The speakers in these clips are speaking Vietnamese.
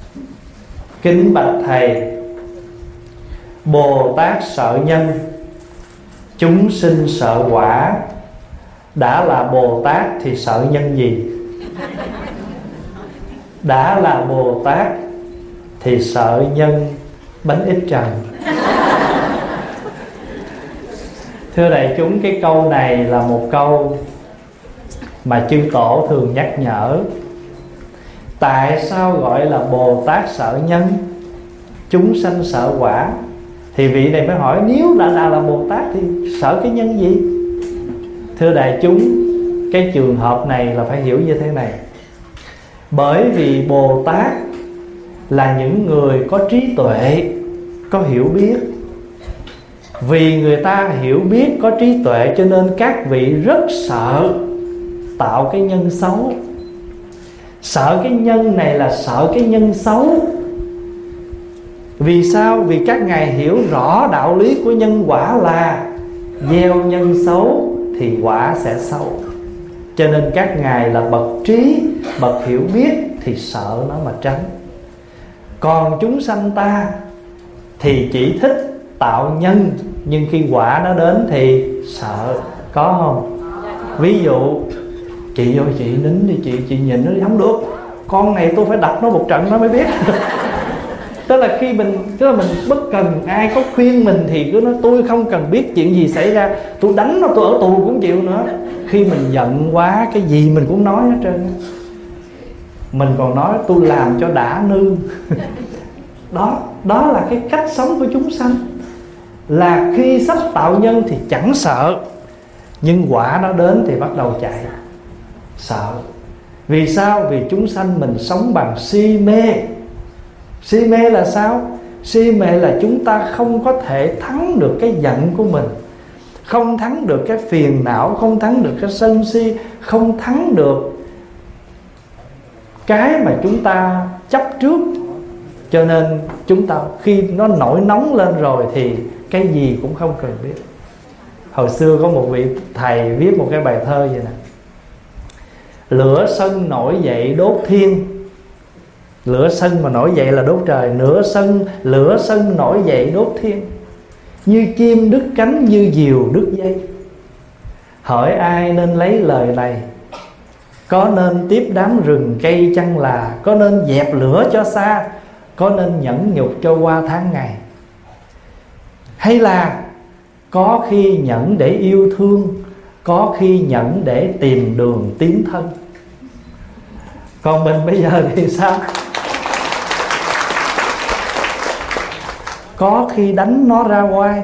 Kính bạch thầy, Bồ Tát sợ nhân, chúng sinh sợ quả. Đã là Bồ Tát thì sợ nhân gì? Đã là Bồ Tát thì sợ nhân bánh ít trần. Thưa đại chúng, cái câu này là một câu mà chư tổ thường nhắc nhở. Tại sao gọi là Bồ Tát sợ nhân, chúng sanh sợ quả? Thì vị này mới hỏi, nếu đã là Bồ Tát thì sợ cái nhân gì? Thưa đại chúng, cái trường hợp này là phải hiểu như thế này. Bởi vì Bồ Tát là những người có trí tuệ, có hiểu biết. Vì người ta hiểu biết, có trí tuệ, cho nên các vị rất sợ tạo cái nhân xấu. Sợ cái nhân này là sợ cái nhân xấu. Vì sao? Vì các ngài hiểu rõ đạo lý của nhân quả là gieo nhân xấu thì quả sẽ xấu. Cho nên các ngài là bậc trí, bậc hiểu biết thì sợ nó mà tránh. Còn chúng sanh ta thì chỉ thích tạo nhân, nhưng khi quả nó đến thì sợ. Có không? Ví dụ, chị ơi chị nín đi, chị nhìn nó đi, không được, con này tôi phải đập nó một trận nó mới biết. Tức là khi mình bất cần ai có khuyên mình thì cứ nói tôi không cần biết chuyện gì xảy ra, tôi đánh nó, tôi ở tù cũng chịu nữa. Khi mình giận quá, cái gì mình cũng nói hết trơn. Mình còn nói tôi làm cho đã nương. Đó là cái cách sống của chúng sanh. Là khi sắp tạo nhân thì chẳng sợ, nhưng quả nó đến thì bắt đầu chạy, sợ. Vì sao? Vì chúng sanh mình sống bằng si mê. Si mê là sao? Si mê là chúng ta không có thể thắng được cái giận của mình, không thắng được cái phiền não, không thắng được cái sân si, không thắng được cái mà chúng ta chấp trước. Cho nên chúng ta khi nó nổi nóng lên rồi thì cái gì cũng không cần biết. Hồi xưa có một vị thầy viết một cái bài thơ vậy nè: lửa sân nổi dậy đốt thiên. Lửa sân mà nổi dậy là đốt trời. Lửa sân nổi dậy đốt thiên. Như chim đứt cánh, như diều đứt dây. Hỏi ai nên lấy lời này? Có nên tiếp đám rừng cây chăng là? Có nên dẹp lửa cho xa? Có nên nhẫn nhục cho qua tháng ngày? Hay là có khi nhẫn để yêu thương, có khi nhẫn để tìm đường tiến thân? Còn mình bây giờ thì sao? Có khi đánh nó ra oai,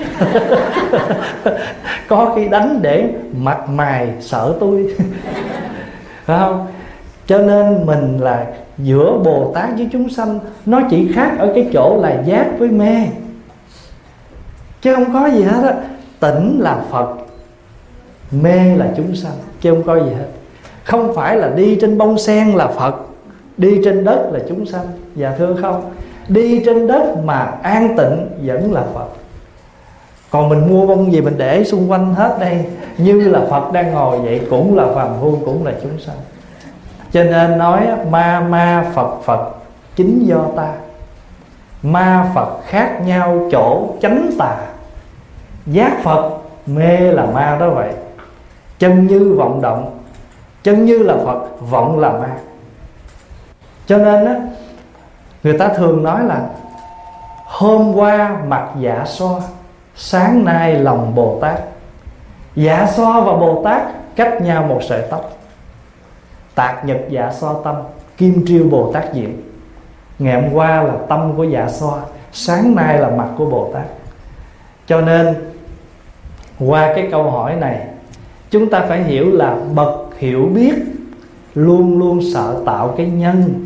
có khi đánh để mặt mày sợ tôi. Phải không? Cho nên mình là giữa Bồ Tát với chúng sanh, nó chỉ khác ở cái chỗ là giác với mê, chứ không có gì hết á. Tỉnh là Phật, mê là chúng sanh, chứ không có gì hết. Không phải là đi trên bông sen là Phật, đi trên đất là chúng sanh. Dạ thưa không, đi trên đất mà an tịnh vẫn là Phật. Còn mình mua bông gì mình để xung quanh hết đây, như là Phật đang ngồi vậy, cũng là phàm phu, cũng là chúng sanh. Cho nên nói ma Phật Phật chính do ta. Ma Phật khác nhau chỗ chánh tà. Giác Phật, mê là ma đó vậy. Chân như vọng động, chân như là Phật, vọng là ma. Cho nên á, người ta thường nói là hôm qua mặt Dạ Xoa, sáng nay lòng Bồ Tát. Dạ Xoa và Bồ Tát cách nhau một sợi tóc. Tạc nhật Dạ Xoa tâm, kim triêu Bồ Tát diện. Ngày hôm qua là tâm của Dạ Xoa, sáng nay là mặt của Bồ Tát. Cho nên qua cái câu hỏi này, chúng ta phải hiểu là bậc hiểu biết luôn luôn sợ tạo cái nhân,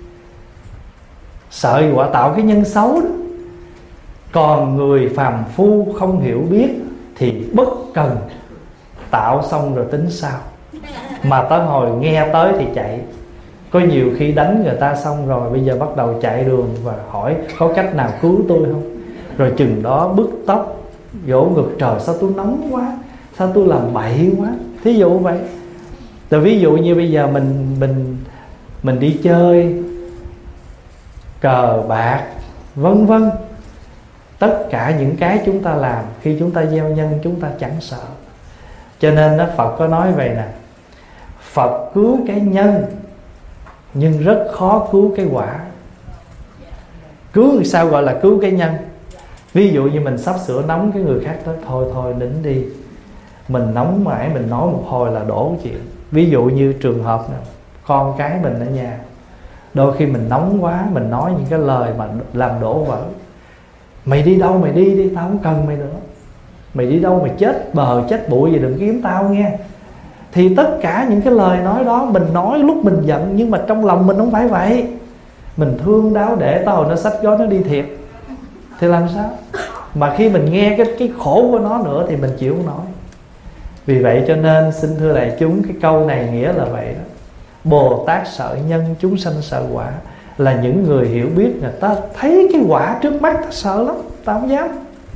sợ quả tạo cái nhân xấu đó. Còn người phàm phu không hiểu biết thì bất cần, tạo xong rồi tính sao. Mà tới hồi nghe tới thì chạy. Có nhiều khi đánh người ta xong rồi, bây giờ bắt đầu chạy đường và hỏi có cách nào cứu tôi không. Rồi chừng đó bứt tóc, vỗ ngực, trời sao tôi nóng quá, sao tôi làm bậy quá, thí dụ vậy. Rồi ví dụ như bây giờ mình đi chơi, cờ bạc, vân vân. Tất cả những cái chúng ta làm, khi chúng ta gieo nhân chúng ta chẳng sợ. Cho nên đó, Phật có nói vậy nè: Phật cứu cái nhân nhưng rất khó cứu cái quả. Cứu sao gọi là cứu cái nhân? Ví dụ như mình sắp sửa nóng, cái người khác nói thôi nín đi. Mình nóng mãi, mình nói một hồi là đổ chuyện. Ví dụ như trường hợp này, con cái mình ở nhà, đôi khi mình nóng quá, mình nói những cái lời mà làm đổ vỡ. Mày đi đâu mày đi, tao không cần mày nữa. Mày đi đâu mày chết bờ chết bụi gì đừng kiếm tao nghe. Thì tất cả những cái lời nói đó mình nói lúc mình giận, nhưng mà trong lòng mình không phải vậy. Mình thương đáo để tao nó xách gói nó đi thiệt, thì làm sao? Mà khi mình nghe cái khổ của nó nữa thì mình chịu không nổi. Vì vậy cho nên xin thưa đại chúng, cái câu này nghĩa là vậy đó: Bồ Tát sợ nhân, chúng sanh sợ quả. Là những người hiểu biết, người ta thấy cái quả trước mắt ta sợ lắm, ta không dám.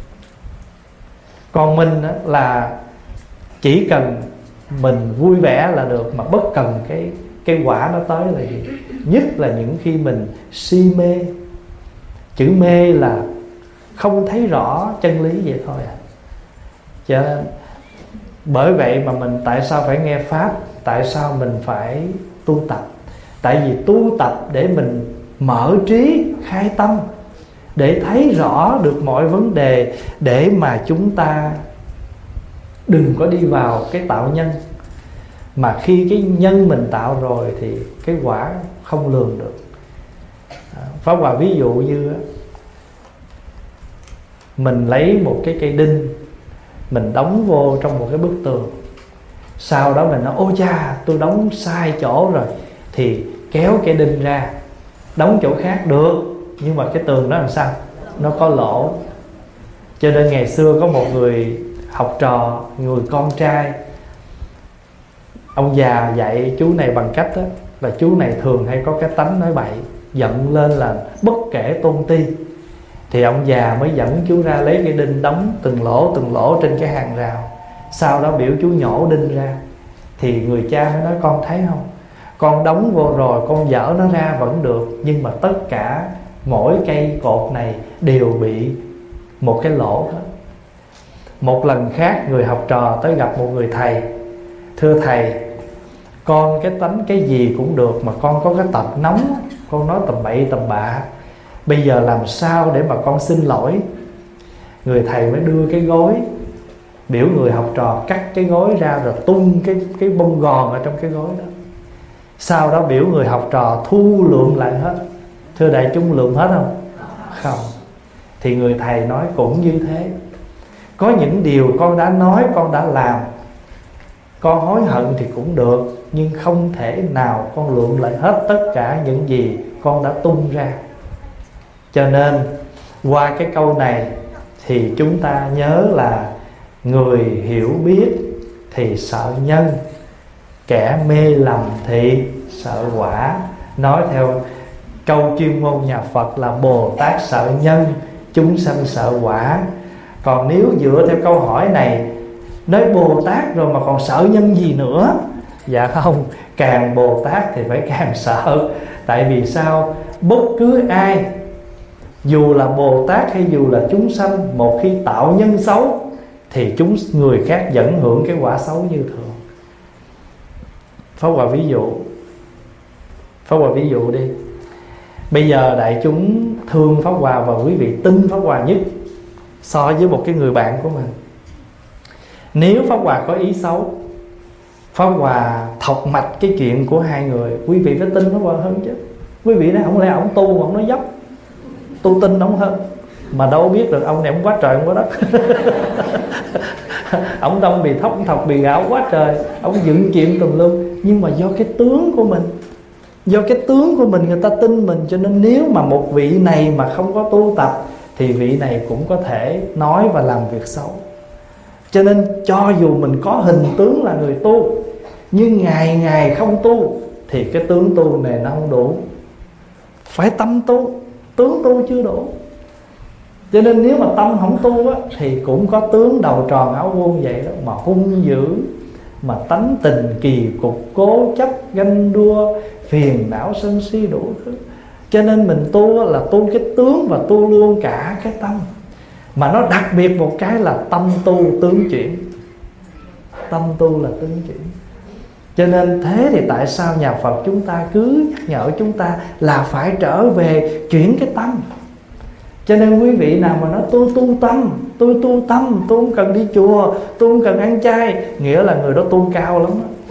Còn mình là chỉ cần mình vui vẻ là được, mà bất cần cái quả nó tới là gì. Nhất là những khi mình si mê. Chữ mê là không thấy rõ chân lý vậy thôi à. Cho nên bởi vậy mà mình tại sao phải nghe Pháp, tại sao mình phải tu tập? Tại vì tu tập để mình mở trí, khai tâm, để thấy rõ được mọi vấn đề, để mà chúng ta đừng có đi vào cái tạo nhân. Mà khi cái nhân mình tạo rồi thì cái quả không lường được. Pháp Hòa ví dụ như mình lấy một cái cây đinh, mình đóng vô trong một cái bức tường. Sau đó mình nói ôi cha, tôi đóng sai chỗ rồi, thì kéo cây đinh ra đóng chỗ khác được, nhưng mà cái tường đó làm sao? Nó có lỗ. Cho nên ngày xưa có một người học trò, người con trai, ông già dạy chú này bằng cách đó, là chú này thường hay có cái tánh nói bậy, giận lên là bất kể tôn ti. Thì ông già mới dẫn chú ra lấy cái đinh đóng từng lỗ trên cái hàng rào. Sau đó biểu chú nhổ đinh ra. Thì người cha mới nói con thấy không, con đóng vô rồi, con dỡ nó ra vẫn được, nhưng mà tất cả mỗi cây cột này đều bị một cái lỗ hết. Một lần khác người học trò tới gặp một người thầy: thưa thầy, con cái tánh cái gì cũng được, mà con có cái tật nóng, con nói tầm bậy tầm bạ, bây giờ làm sao để mà con xin lỗi? Người thầy mới đưa cái gối, biểu người học trò cắt cái gối ra rồi tung cái bông gòn ở trong cái gối đó. Sau đó biểu người học trò thu lượm lại hết. Thưa đại chúng, lượm hết không? Không. Thì người thầy nói cũng như thế. Có những điều con đã nói, con đã làm, con hối hận thì cũng được, nhưng không thể nào con lượm lại hết tất cả những gì con đã tung ra. Cho nên qua cái câu này thì chúng ta nhớ là người hiểu biết thì sợ nhân, kẻ mê lầm thì sợ quả. Nói theo câu chuyên môn nhà Phật là Bồ Tát sợ nhân, chúng sanh sợ quả. Còn nếu dựa theo câu hỏi này, nói Bồ Tát rồi mà còn sợ nhân gì nữa? Dạ không, càng Bồ Tát thì phải càng sợ. Tại vì sao? Bất cứ ai, dù là Bồ Tát hay dù là chúng sanh, một khi tạo nhân xấu thì người khác vẫn hưởng cái quả xấu như thường. Pháp Hòa ví dụ đi. Bây giờ đại chúng thương Pháp Hòa và quý vị tin Pháp Hòa nhất so với một cái người bạn của mình. Nếu Pháp Hòa có ý xấu, Pháp Hòa thọc mạch cái chuyện của hai người, quý vị phải tin Pháp Hòa hơn chứ. Quý vị nói không lẽ ổng tu mà ổng nói dốc, tu tin ổng hơn. Mà đâu biết được ông này ổng quá trời ổng quá đất. Ổng đông bị thọc bị gạo quá trời, ổng dựng chuyện tùm lum. Nhưng mà do cái tướng của mình, người ta tin mình. Cho nên nếu mà một vị này mà không có tu tập thì vị này cũng có thể nói và làm việc xấu. Cho nên cho dù mình có hình tướng là người tu, nhưng ngày không tu thì cái tướng tu này nó không đủ. Phải tâm tu, tướng tu chưa đủ. Cho nên nếu mà tâm không tu á, thì cũng có tướng đầu tròn áo vuông vậy đó, mà hung dữ, mà tánh tình kỳ cục, cố chấp, ganh đua, phiền não sân si đủ thứ. Cho nên mình tu là tu cái tướng và tu luôn cả cái tâm. Mà nó đặc biệt một cái là tâm tu tướng chuyển. Tâm tu là tướng chuyển. Cho nên thế thì tại sao nhà Phật chúng ta cứ nhắc nhở chúng ta là phải trở về chuyển cái tâm. Cho nên quý vị nào mà nói tôi tu tâm, tôi tu tâm, tôi không cần đi chùa, tôi không cần ăn chay, nghĩa là người đó tu cao lắm đó.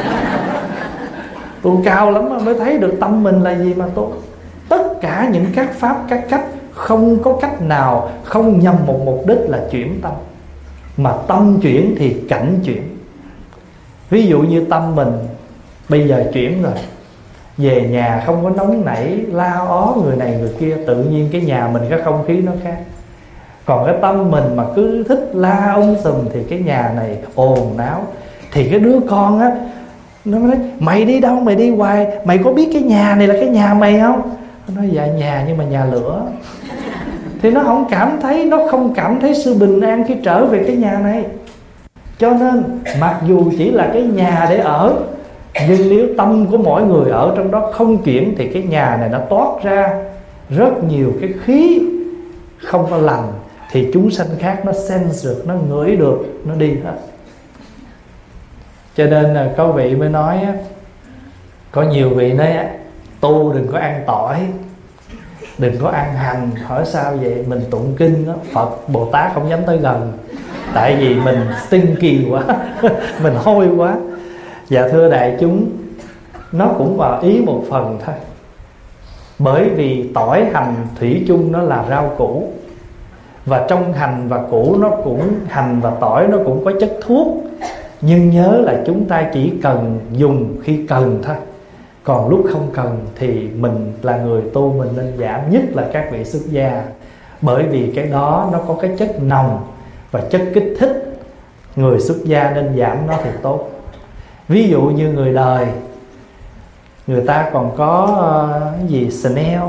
Tu cao lắm đó, mới thấy được tâm mình là gì mà tu. Tất cả những các pháp, các cách, không có cách nào không nhằm một mục đích là chuyển tâm. Mà tâm chuyển thì cảnh chuyển. Ví dụ như tâm mình bây giờ chuyển rồi, về nhà không có nóng nảy la ó người này người kia, tự nhiên cái nhà mình cái không khí nó khác. Còn cái tâm mình mà cứ thích la sùm thì cái nhà này ồn náo. Thì cái đứa con á, nó nói mày đi đâu, mày đi hoài, mày có biết cái nhà này là cái nhà mày không? Nó nói dạ nhà nhưng mà nhà lửa. Thì nó không cảm thấy, nó không cảm thấy sự bình an khi trở về cái nhà này. Cho nên mặc dù chỉ là cái nhà để ở, nhưng nếu tâm của mỗi người ở trong đó không chuyển thì cái nhà này nó toát ra rất nhiều cái khí không có lành. Thì chúng sanh khác nó sense được, nó ngửi được, nó đi hết. Cho nên là có vị mới nói, có nhiều vị nói tu đừng có ăn tỏi, đừng có ăn hành. Hỏi sao vậy? Mình tụng kinh đó, Phật Bồ Tát không dám tới gần, tại vì mình stinky quá mình hôi quá. Dạ thưa đại chúng, nó cũng vào ý một phần thôi. Bởi vì tỏi hành thủy chung nó là rau củ, và trong hành và củ nó cũng, hành và tỏi nó cũng có chất thuốc. Nhưng nhớ là chúng ta chỉ cần dùng khi cần thôi. Còn lúc không cần thì mình là người tu mình nên giảm, nhất là các vị xuất gia. Bởi vì cái đó nó có cái chất nồng và chất kích thích. Người xuất gia nên giảm nó thì tốt. Ví dụ như người đời, người ta còn có cái gì Chanel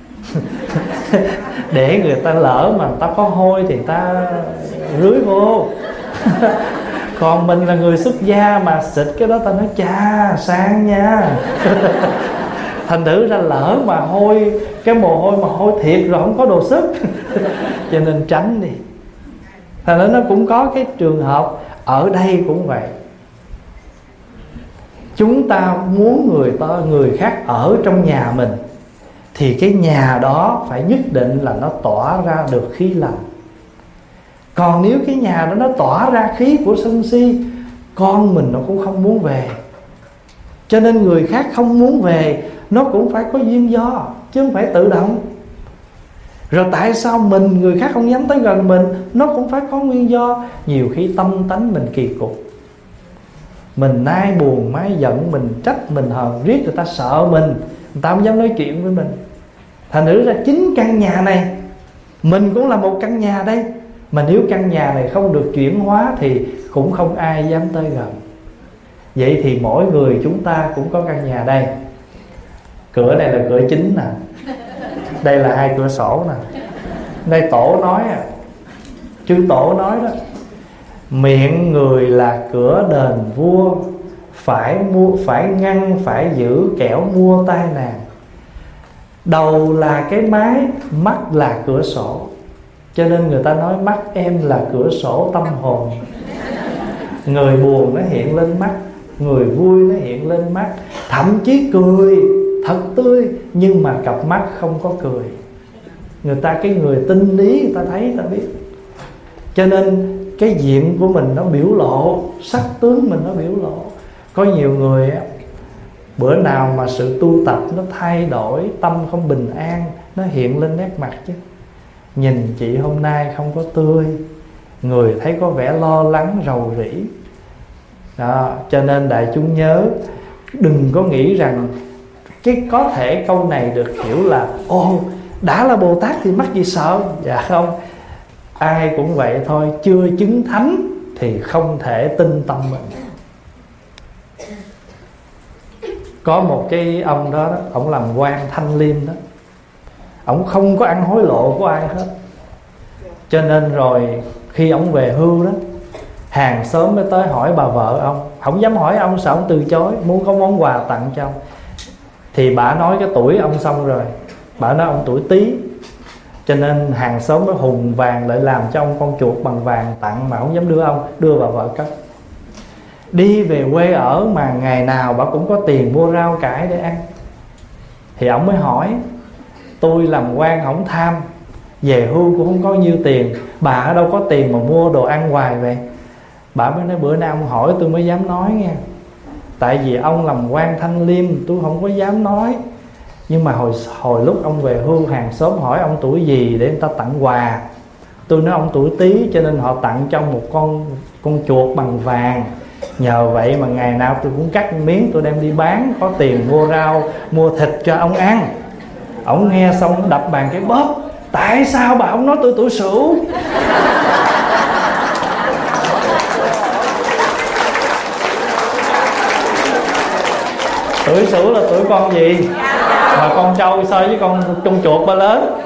để người ta lỡ mà người ta có hôi thì người ta rưới vô. Còn mình là người xuất gia mà xịt cái đó ta nói chà sang nha thành thử ra lỡ mà hôi, cái mồ hôi mà hôi thiệt rồi không có đồ sức cho nên tránh đi. Thành ra nó cũng có cái trường hợp ở đây cũng vậy. Chúng ta muốn người khác ở trong nhà mình thì cái nhà đó phải nhất định là nó tỏa ra được khí lành. Còn nếu cái nhà đó nó tỏa ra khí của sân si, con mình nó cũng không muốn về. Cho nên người khác không muốn về nó cũng phải có duyên do, chứ không phải tự động. Rồi tại sao người khác không dám tới gần mình, nó cũng phải có nguyên do. Nhiều khi tâm tánh mình kỳ cục, mình nai buồn mái giận, mình trách mình hờn riết, người ta sợ mình, người ta không dám nói chuyện với mình. Thành thử ra chính căn nhà này mình cũng là một căn nhà đây, mà nếu căn nhà này không được chuyển hóa thì cũng không ai dám tới gần. Vậy thì mỗi người chúng ta cũng có căn nhà đây. Cửa này là cửa chính nè, đây là hai cửa sổ nè. Đây Tổ nói, chư Tổ nói đó, miệng người là cửa đền vua, phải ngăn phải giữ kẻo mua tai nạn. Đầu là cái mái, mắt là cửa sổ. Cho nên người ta nói mắt em là cửa sổ tâm hồn. Người buồn nó hiện lên mắt, người vui nó hiện lên mắt. Thậm chí cười thật tươi nhưng mà cặp mắt không có cười. Cái người tinh lý người ta thấy, người ta biết. Cho nên cái diện của mình nó biểu lộ, sắc tướng mình nó biểu lộ. Có nhiều người bữa nào mà sự tu tập nó thay đổi, tâm không bình an, nó hiện lên nét mặt chứ. Nhìn chị hôm nay không có tươi, người thấy có vẻ lo lắng rầu rĩ đó. Cho nên đại chúng nhớ, đừng có nghĩ rằng có thể câu này được hiểu là đã là Bồ Tát thì mắc gì sợ. Dạ không, ai cũng vậy thôi. Chưa chứng thánh thì không thể tin tâm mình. Có một cái ông đó, ông làm quan Thanh Liêm đó, ông không có ăn hối lộ của ai hết. Cho nên rồi khi ông về hưu đó, hàng xóm mới tới hỏi bà vợ ông, không dám hỏi ông sợ ông từ chối, muốn có món quà tặng cho ông. Thì bà nói cái tuổi ông xong rồi, Bảo nói ông tuổi Tý, cho nên hàng xóm mới hùng vàng lại làm cho ông con chuột bằng vàng tặng, mà không dám đưa ông, đưa bà vợ cất. Đi về quê ở mà ngày nào bà cũng có tiền mua rau cải để ăn. Thì ông mới hỏi, tôi làm quan không tham, về hưu cũng không có nhiêu tiền, bà ở đâu có tiền mà mua đồ ăn hoài vậy? Bà mới nói bữa nay ông hỏi tôi mới dám nói nha. Tại vì ông làm quan Thanh Liêm tôi không có dám nói. Nhưng mà hồi lúc ông về hưu, hàng xóm hỏi ông tuổi gì để người ta tặng quà. Tôi nói ông tuổi Tý, cho nên họ tặng cho ông một con chuột bằng vàng. Nhờ vậy mà ngày nào tôi cũng cắt miếng tôi đem đi bán, có tiền mua rau mua thịt cho ông ăn. Ông nghe xong ông đập bàn cái bóp, tại sao bà không nói tôi tuổi Sửu? Tuổi Sửu là tuổi con gì? Mà con trâu so với con chuột ba lớn.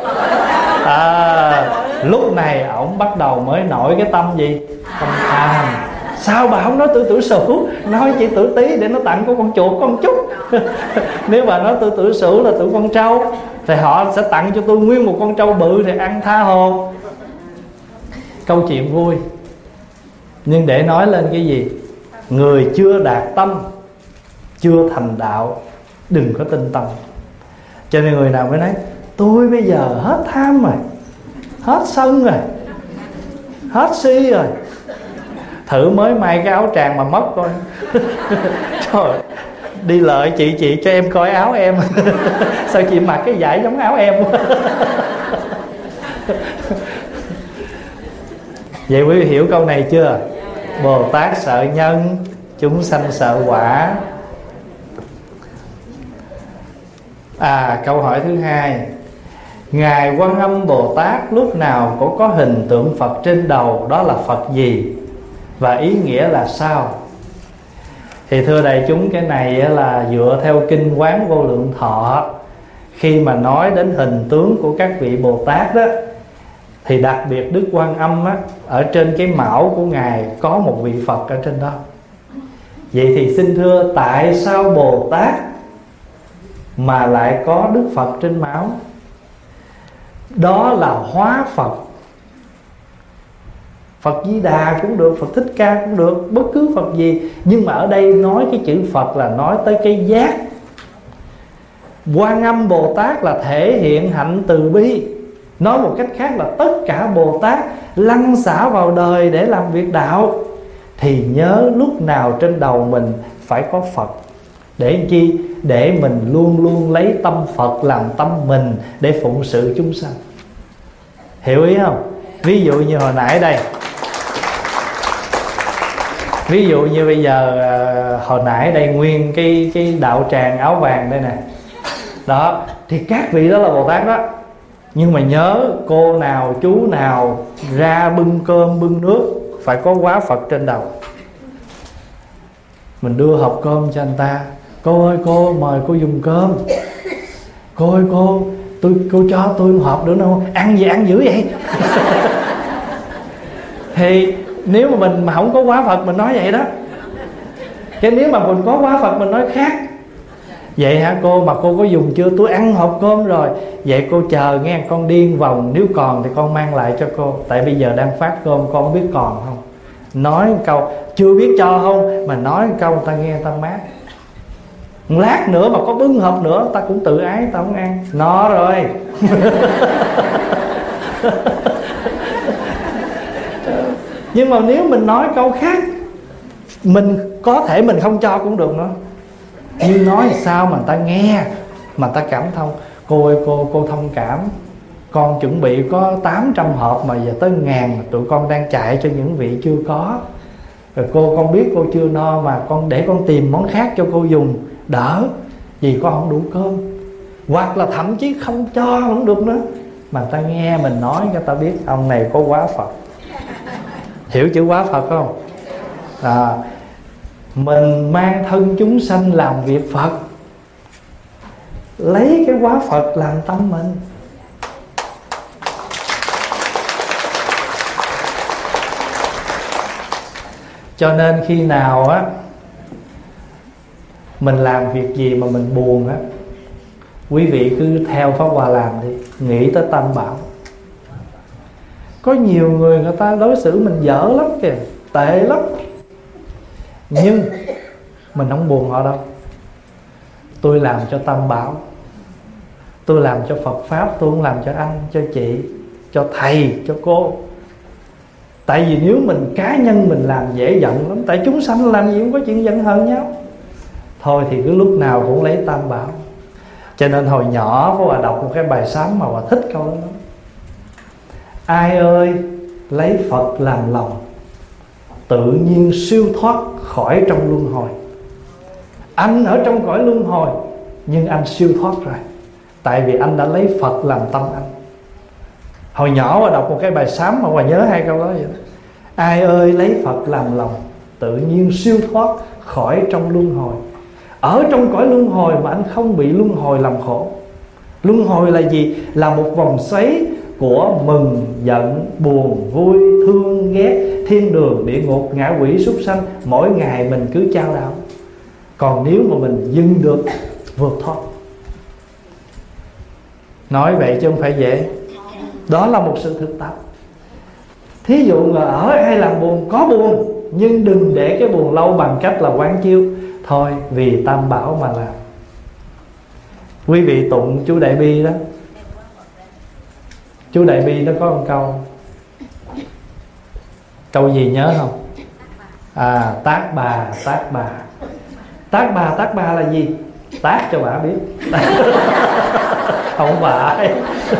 Lúc này ổng bắt đầu mới nổi cái tâm gì? Tâm tham. Sao bà không nói tuổi Sửu, nói chỉ tuổi Tý để nó tặng của con chuột con chút. Nếu bà nói tuổi Sửu là tuổi con trâu thì họ sẽ tặng cho tôi nguyên một con trâu bự thì ăn tha hồ. Câu chuyện vui, nhưng để nói lên cái gì? Người chưa đạt tâm, chưa thành đạo, đừng có tin tâm. Cho nên người nào mới nói tôi bây giờ hết tham rồi, hết sân rồi, hết si rồi. Thử mới may cái áo tràng mà mất coi. Trời, đi lợi chị cho em coi áo em. Sao chị mặc cái vải giống áo em? Vậy quý vị hiểu câu này chưa? Bồ Tát sợ nhân, chúng sanh sợ quả. Câu hỏi thứ hai, Ngài Quan Âm Bồ Tát lúc nào cũng có hình tượng Phật trên đầu, đó là Phật gì và ý nghĩa là sao? Thì thưa đại chúng, cái này là dựa theo kinh Quán Vô Lượng Thọ. Khi mà nói đến hình tướng của các vị Bồ Tát đó, thì đặc biệt Đức Quan Âm á, ở trên cái mão của Ngài có một vị Phật ở trên đó. Vậy thì xin thưa, tại sao Bồ Tát mà lại có Đức Phật trên mão? Đó là hóa Phật. Phật Di Đà cũng được, Phật Thích Ca cũng được, bất cứ Phật gì. Nhưng mà ở đây nói cái chữ Phật là nói tới cái giác. Quan Âm Bồ Tát là thể hiện hạnh từ bi. Nói một cách khác là tất cả Bồ Tát lăn xả vào đời để làm việc đạo, thì nhớ lúc nào trên đầu mình phải có Phật. Để chi? Để mình luôn luôn lấy tâm Phật làm tâm mình, để phụng sự chúng sanh. Hiểu ý không? Ví dụ như hồi nãy đây, ví dụ như bây giờ hồi nãy đây nguyên cái đạo tràng áo vàng đây nè. Đó, thì các vị đó là Bồ Tát đó. Nhưng mà nhớ cô nào chú nào ra bưng cơm bưng nước phải có hóa Phật trên đầu. Mình đưa hộp cơm cho anh ta, cô ơi cô mời cô dùng cơm. Cô ơi cô cho tôi một hộp nữa đâu, ăn gì ăn dữ vậy? Thì nếu mà mình mà không có hóa Phật mình nói vậy đó. Cái nếu mà mình có hóa Phật mình nói khác. Vậy hả cô, mà cô có dùng chưa? Tôi ăn hộp cơm rồi. Vậy cô chờ nghe, con điên vòng, nếu còn thì con mang lại cho cô. Tại bây giờ đang phát cơm, con không biết còn không. Nói một câu, chưa biết cho không, mà nói một câu người ta nghe người ta mát. Lát nữa mà có bưng hộp nữa, ta cũng tự ái, ta không ăn. Nó rồi. Nhưng mà nếu mình nói câu khác, mình có thể mình không cho cũng được nữa. Nhưng nói sao mà người ta nghe, mà ta cảm thông. Cô ơi cô thông cảm, con chuẩn bị có 800 hộp mà giờ tới 1000, tụi con đang chạy cho những vị chưa có. Rồi con biết cô chưa no, mà con để con tìm món khác cho cô dùng đỡ, vì con không đủ cơm. Hoặc là thậm chí không cho cũng được nữa, mà ta nghe mình nói cho ta biết ông này có hóa Phật. Hiểu chữ hóa Phật không? Mình mang thân chúng sanh làm việc Phật, lấy cái hóa Phật làm tâm mình. Cho nên khi nào á mình làm việc gì mà mình buồn á, Quý vị cứ theo Pháp Hòa làm đi, nghĩ tới Tam Bảo. Có nhiều người ta đối xử mình dở lắm kìa, tệ lắm, nhưng mình không buồn họ đâu. Tôi làm cho Tam Bảo, tôi làm cho Phật Pháp, tôi không làm cho anh, cho chị, cho thầy, cho cô. Tại vì nếu mình cá nhân mình làm dễ giận lắm. Tại chúng sanh làm gì cũng có chuyện giận hờn nhau. Thôi thì cứ lúc nào cũng lấy Tam Bảo. Cho nên hồi nhỏ Pháp Hòa đọc một cái bài sám mà Hòa thích câu đó lắm. Ai ơi lấy Phật làm lòng, tự nhiên siêu thoát khỏi trong luân hồi. Anh ở trong cõi luân hồi, nhưng anh siêu thoát rồi, tại vì anh đã lấy Phật làm tâm anh. Hồi nhỏ Hòa đọc một cái bài sám mà Hòa nhớ hai câu đó vậy đó. Ai ơi lấy Phật làm lòng, tự nhiên siêu thoát khỏi trong luân hồi. Ở trong cõi luân hồi mà anh không bị luân hồi làm khổ. Luân hồi là gì? Là một vòng xoáy của mừng, giận, buồn, vui, thương, ghét, thiên đường, địa ngục, ngạ quỷ, súc sanh. Mỗi ngày mình cứ chao đảo. Còn nếu mà mình dừng được, vượt thoát. Nói vậy chứ không phải dễ. Đó là một sự thực tập. Thí dụ mà ở ai làm buồn, có buồn, nhưng đừng để cái buồn lâu bằng cách là quán chiếu. Thôi vì Tam Bảo mà làm. Quý vị tụng chú Đại Bi đó. Chú Đại Bi nó có một câu. Câu gì nhớ không? Tác bà, tác bà. Tác bà là gì? Tác cho bà biết. Không phải.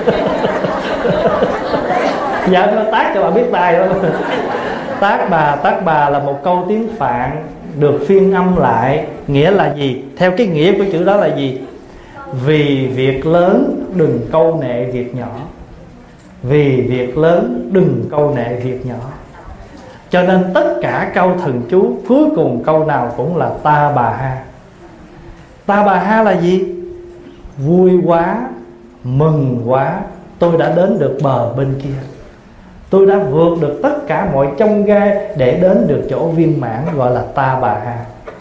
Dạ nó tác cho bà biết tài đó. Tác bà là một câu tiếng Phạn được phiên âm lại. Nghĩa là gì? Theo cái nghĩa của chữ đó là gì? Vì việc lớn đừng câu nệ việc nhỏ. Vì việc lớn đừng câu nệ việc nhỏ. Cho nên tất cả câu thần chú cuối cùng câu nào cũng là ta bà ha. Ta bà ha là gì? Vui quá, mừng quá, tôi đã đến được bờ bên kia. Tôi đã vượt được tất cả mọi chông gai để đến được chỗ viên mãn, gọi là ta bà ha.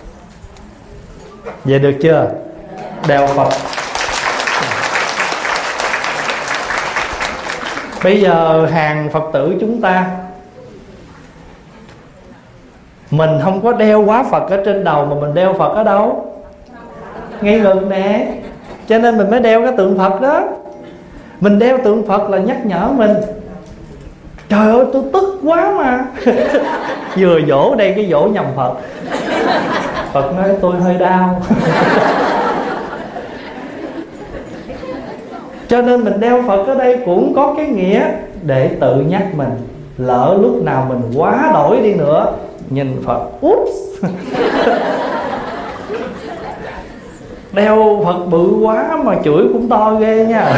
Vậy được chưa? Đeo Phật. Bây giờ hàng Phật tử chúng ta, mình không có đeo quá Phật ở trên đầu, mà mình đeo Phật ở đâu? Ngay ngực nè. Cho nên mình mới đeo cái tượng Phật đó. Mình đeo tượng Phật là nhắc nhở mình. Trời ơi tôi tức quá mà. Vừa dỗ đây cái dỗ nhầm Phật. Phật nói tôi hơi đau. Cho nên mình đeo Phật ở đây cũng có cái nghĩa để tự nhắc mình. Lỡ lúc nào mình quá đổi đi nữa, nhìn Phật, oops. Đeo Phật bự quá mà chửi cũng to ghê nha.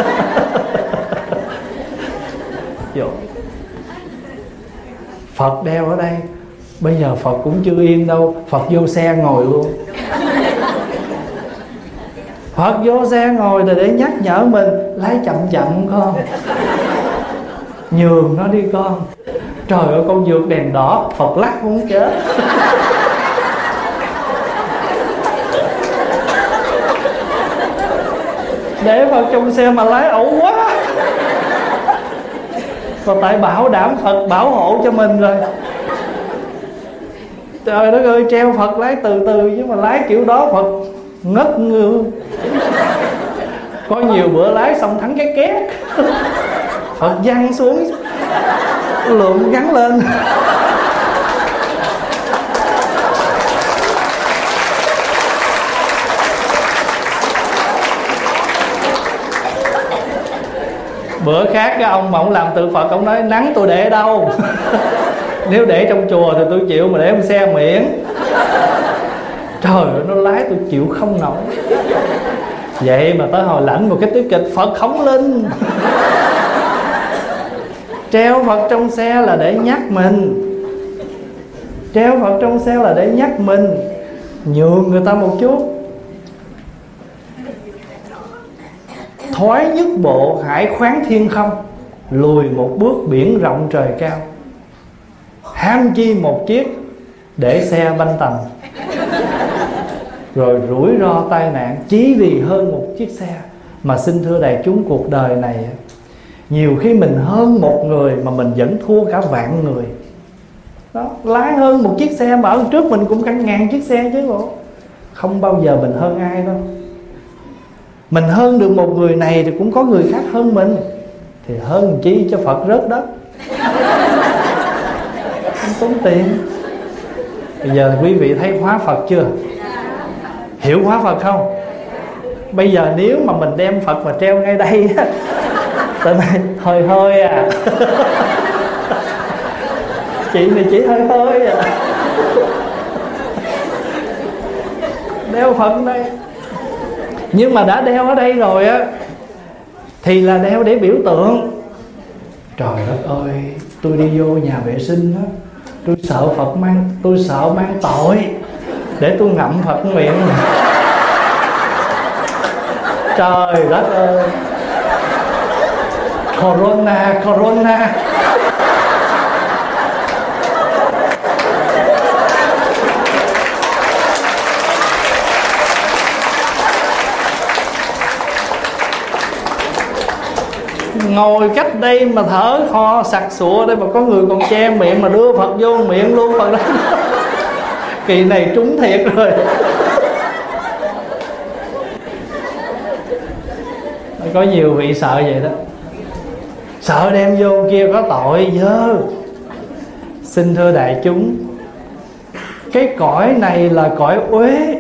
Phật đeo ở đây. Bây giờ Phật cũng chưa yên đâu. Phật vô xe ngồi luôn. Phật vô xe ngồi là để nhắc nhở mình. Lái chậm chậm con, nhường nó đi con. Trời ơi con vượt đèn đỏ, Phật lắc muốn chết. Để Phật trong xe mà lái ẩu quá. Và tại bảo đảm Phật bảo hộ cho mình rồi. Trời đất ơi, treo Phật lái từ từ, chứ mà lái kiểu đó Phật ngất ngư. Có nhiều bữa lái xong thắng cái két, Phật văng xuống, lượm gắn lên. Bữa khác cái ông mà ông làm tượng Phật, ông nói nắng tôi để đâu. Nếu để trong chùa thì tôi chịu, mà để trong xe miễn. Trời ơi nó lái tôi chịu không nổi. Vậy mà tới hồi lãnh một cái tiết kịch Phật khổng linh. Treo Phật trong xe là để nhắc mình. Treo Phật trong xe là để nhắc mình, nhường người ta một chút. Thoái nhất bộ hải khoáng thiên không, lùi một bước biển rộng trời cao. Ham chi một chiếc để xe banh tầm. rồi rủi ro tai nạn chỉ vì hơn một chiếc xe. Mà xin thưa đại chúng, cuộc đời này nhiều khi mình hơn một người mà mình vẫn thua cả vạn người đó. Lái hơn một chiếc xe mà ở trước mình cũng cả ngàn chiếc xe chứ bộ. Không bao giờ mình hơn ai đâu. Mình hơn được một người này thì cũng có người khác hơn mình, thì hơn chi cho Phật rớt đất. Không tốn tiền. Bây giờ quý vị thấy hóa Phật chưa? Hiểu hóa Phật không? Bây giờ nếu mà mình đem Phật mà treo ngay đây á, tụi này hơi hơi à. Chị này chỉ hơi hơi à. Đeo Phật đây. Nhưng mà đã đeo ở đây rồi á thì là đeo để biểu tượng. Trời đất ơi, tôi đi vô nhà vệ sinh á, tôi sợ Phật mang, tôi sợ mang tội, để tôi ngậm Phật miệng. Trời đất ơi, Corona, Corona. Ngồi cách đây mà thở kho sặc sụa đây mà có người còn che miệng mà đưa Phật vô miệng luôn Phật đó. Kỳ này trúng thiệt rồi. Có nhiều vị sợ vậy đó, sợ đem vô kia có tội dơ. Xin thưa đại chúng, cái cõi này là cõi uế.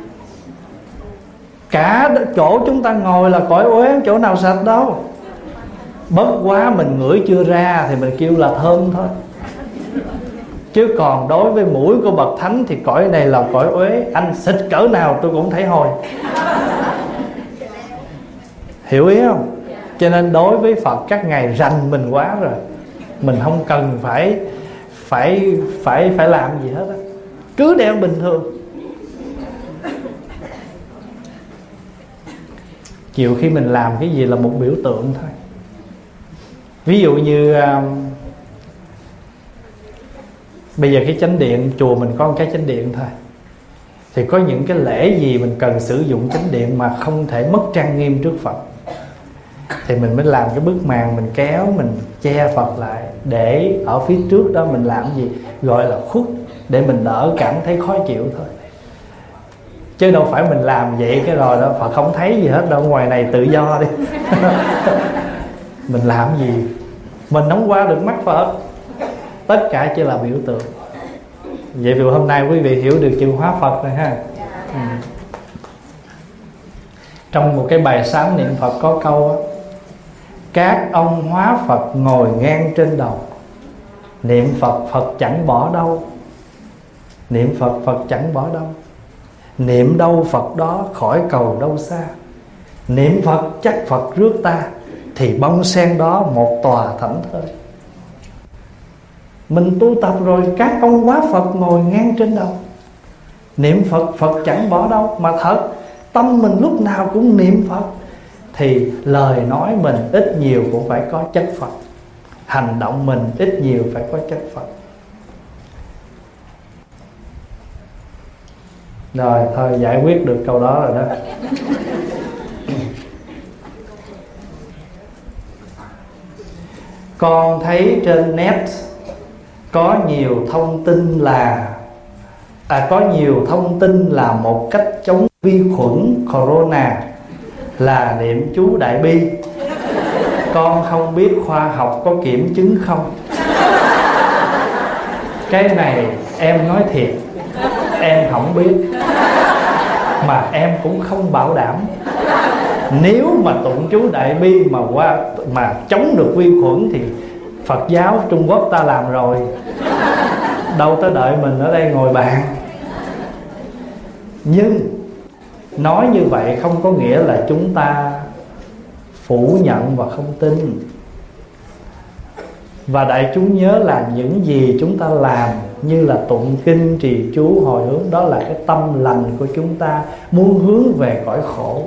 Cả chỗ chúng ta ngồi là cõi uế, chỗ nào sạch đâu. Bất quá mình ngửi chưa ra thì mình kêu là thơm thôi. Chứ còn đối với mũi của bậc thánh thì cõi này là cõi uế. Anh xịt cỡ nào tôi cũng thấy hôi. Hiểu ý không? Cho nên đối với Phật các ngài rành mình quá rồi. Mình không cần phải làm gì hết á. Cứ đeo bình thường. Chiều khi mình làm cái gì là một biểu tượng thôi. Ví dụ như bây giờ cái chánh điện, chùa mình có một cái chánh điện thôi, thì có những cái lễ gì mình cần sử dụng chánh điện mà không thể mất trang nghiêm trước Phật, thì mình mới làm cái bức màn, mình kéo, mình che Phật lại. Để ở phía trước đó mình làm gì gọi là khuất, để mình đỡ cảm thấy khó chịu thôi. Chứ đâu phải mình làm vậy cái rồi đó Phật không thấy gì hết đâu. Ngoài này tự do đi. Mình làm gì mình không qua được mắt Phật. Tất cả chỉ là biểu tượng. Vậy vì hôm nay quý vị hiểu được chữ hóa Phật rồi ha. Trong một cái bài sám niệm Phật có câu đó: các ông hóa Phật ngồi ngang trên đầu, niệm Phật Phật chẳng bỏ đâu. Niệm Phật Phật chẳng bỏ đâu. Niệm đâu Phật đó khỏi cầu đâu xa. Niệm Phật chắc Phật rước ta, thì bông sen đó một tòa thảnh thơi. Mình tu tập rồi, các ông hóa Phật ngồi ngang trên đầu, niệm Phật Phật chẳng bỏ đâu. Mà thật, tâm mình lúc nào cũng niệm Phật, thì lời nói mình ít nhiều cũng phải có chất Phật, hành động mình ít nhiều phải có chất Phật. Rồi thôi giải quyết được câu đó rồi đó. Con thấy trên net có nhiều thông tin là một cách chống vi khuẩn corona là niệm chú Đại Bi. Con không biết khoa học có kiểm chứng không. Cái này em nói thiệt, em không biết, mà em cũng không bảo đảm. Nếu mà tụng chú Đại Bi mà chống được vi khuẩn thì Phật giáo Trung Quốc ta làm rồi, đâu tới đợi mình ở đây ngồi bàn. Nhưng nói như vậy không có nghĩa là chúng ta phủ nhận và không tin. Và đại chúng nhớ là những gì chúng ta làm, như là tụng kinh, trì chú, hồi hướng, đó là cái tâm lành của chúng ta muốn hướng về cõi khổ.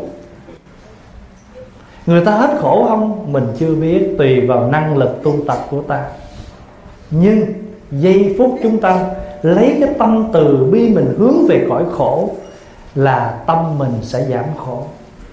Người ta hết khổ không? Mình chưa biết, tùy vào năng lực tu tập của ta. Nhưng giây phút chúng ta lấy cái tâm từ bi mình hướng về cõi khổ, là tâm mình sẽ giảm khổ.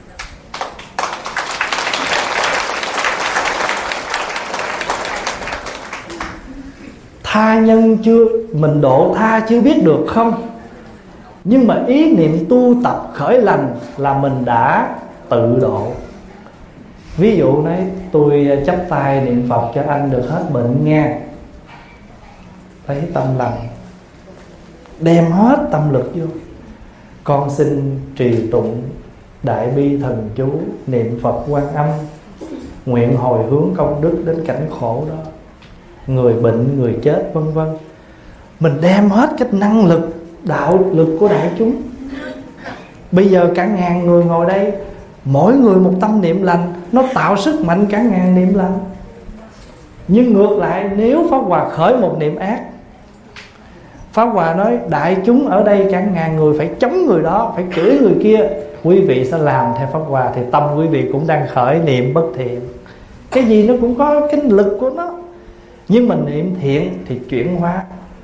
Tha nhân chưa, mình độ tha chưa biết được không, nhưng mà ý niệm tu tập khởi lành là mình đã tự độ. Ví dụ đấy, tôi chắp tay niệm Phật cho anh được hết bệnh nghe, thấy tâm lành, đem hết tâm lực vô. Con xin trì tụng Đại Bi Thần Chú, niệm Phật Quan Âm, nguyện hồi hướng công đức đến cảnh khổ đó, người bệnh, người chết, vân vân. Mình đem hết cái năng lực, đạo lực của đại chúng. Bây giờ cả ngàn người ngồi đây, mỗi người một tâm niệm lành, nó tạo sức mạnh cả ngàn niệm lành. Nhưng ngược lại, nếu Pháp Hòa khởi một niệm ác, Pháp Hòa nói đại chúng ở đây cả ngàn người phải chống người đó, phải chửi người kia, quý vị sẽ làm theo Pháp Hòa, thì tâm quý vị cũng đang khởi niệm bất thiện. Cái gì nó cũng có cái lực của nó. Nhưng mà niệm thiện thì chuyển hóa,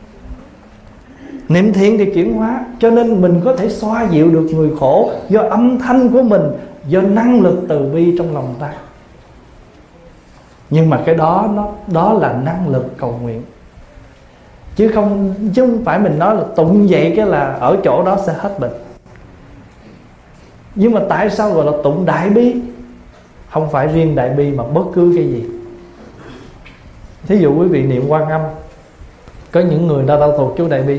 niệm thiện thì chuyển hóa. Cho nên mình có thể xoa dịu được người khổ do âm thanh của mình, do năng lực từ bi trong lòng ta. Nhưng mà cái đó là năng lực cầu nguyện, chứ không phải mình nói là tụng vậy cái là ở chỗ đó sẽ hết bệnh. Nhưng mà tại sao gọi là tụng đại bi? Không phải riêng đại bi mà bất cứ cái gì. Thí dụ quý vị niệm Quan Âm, có những người ta thuộc chú đại bi,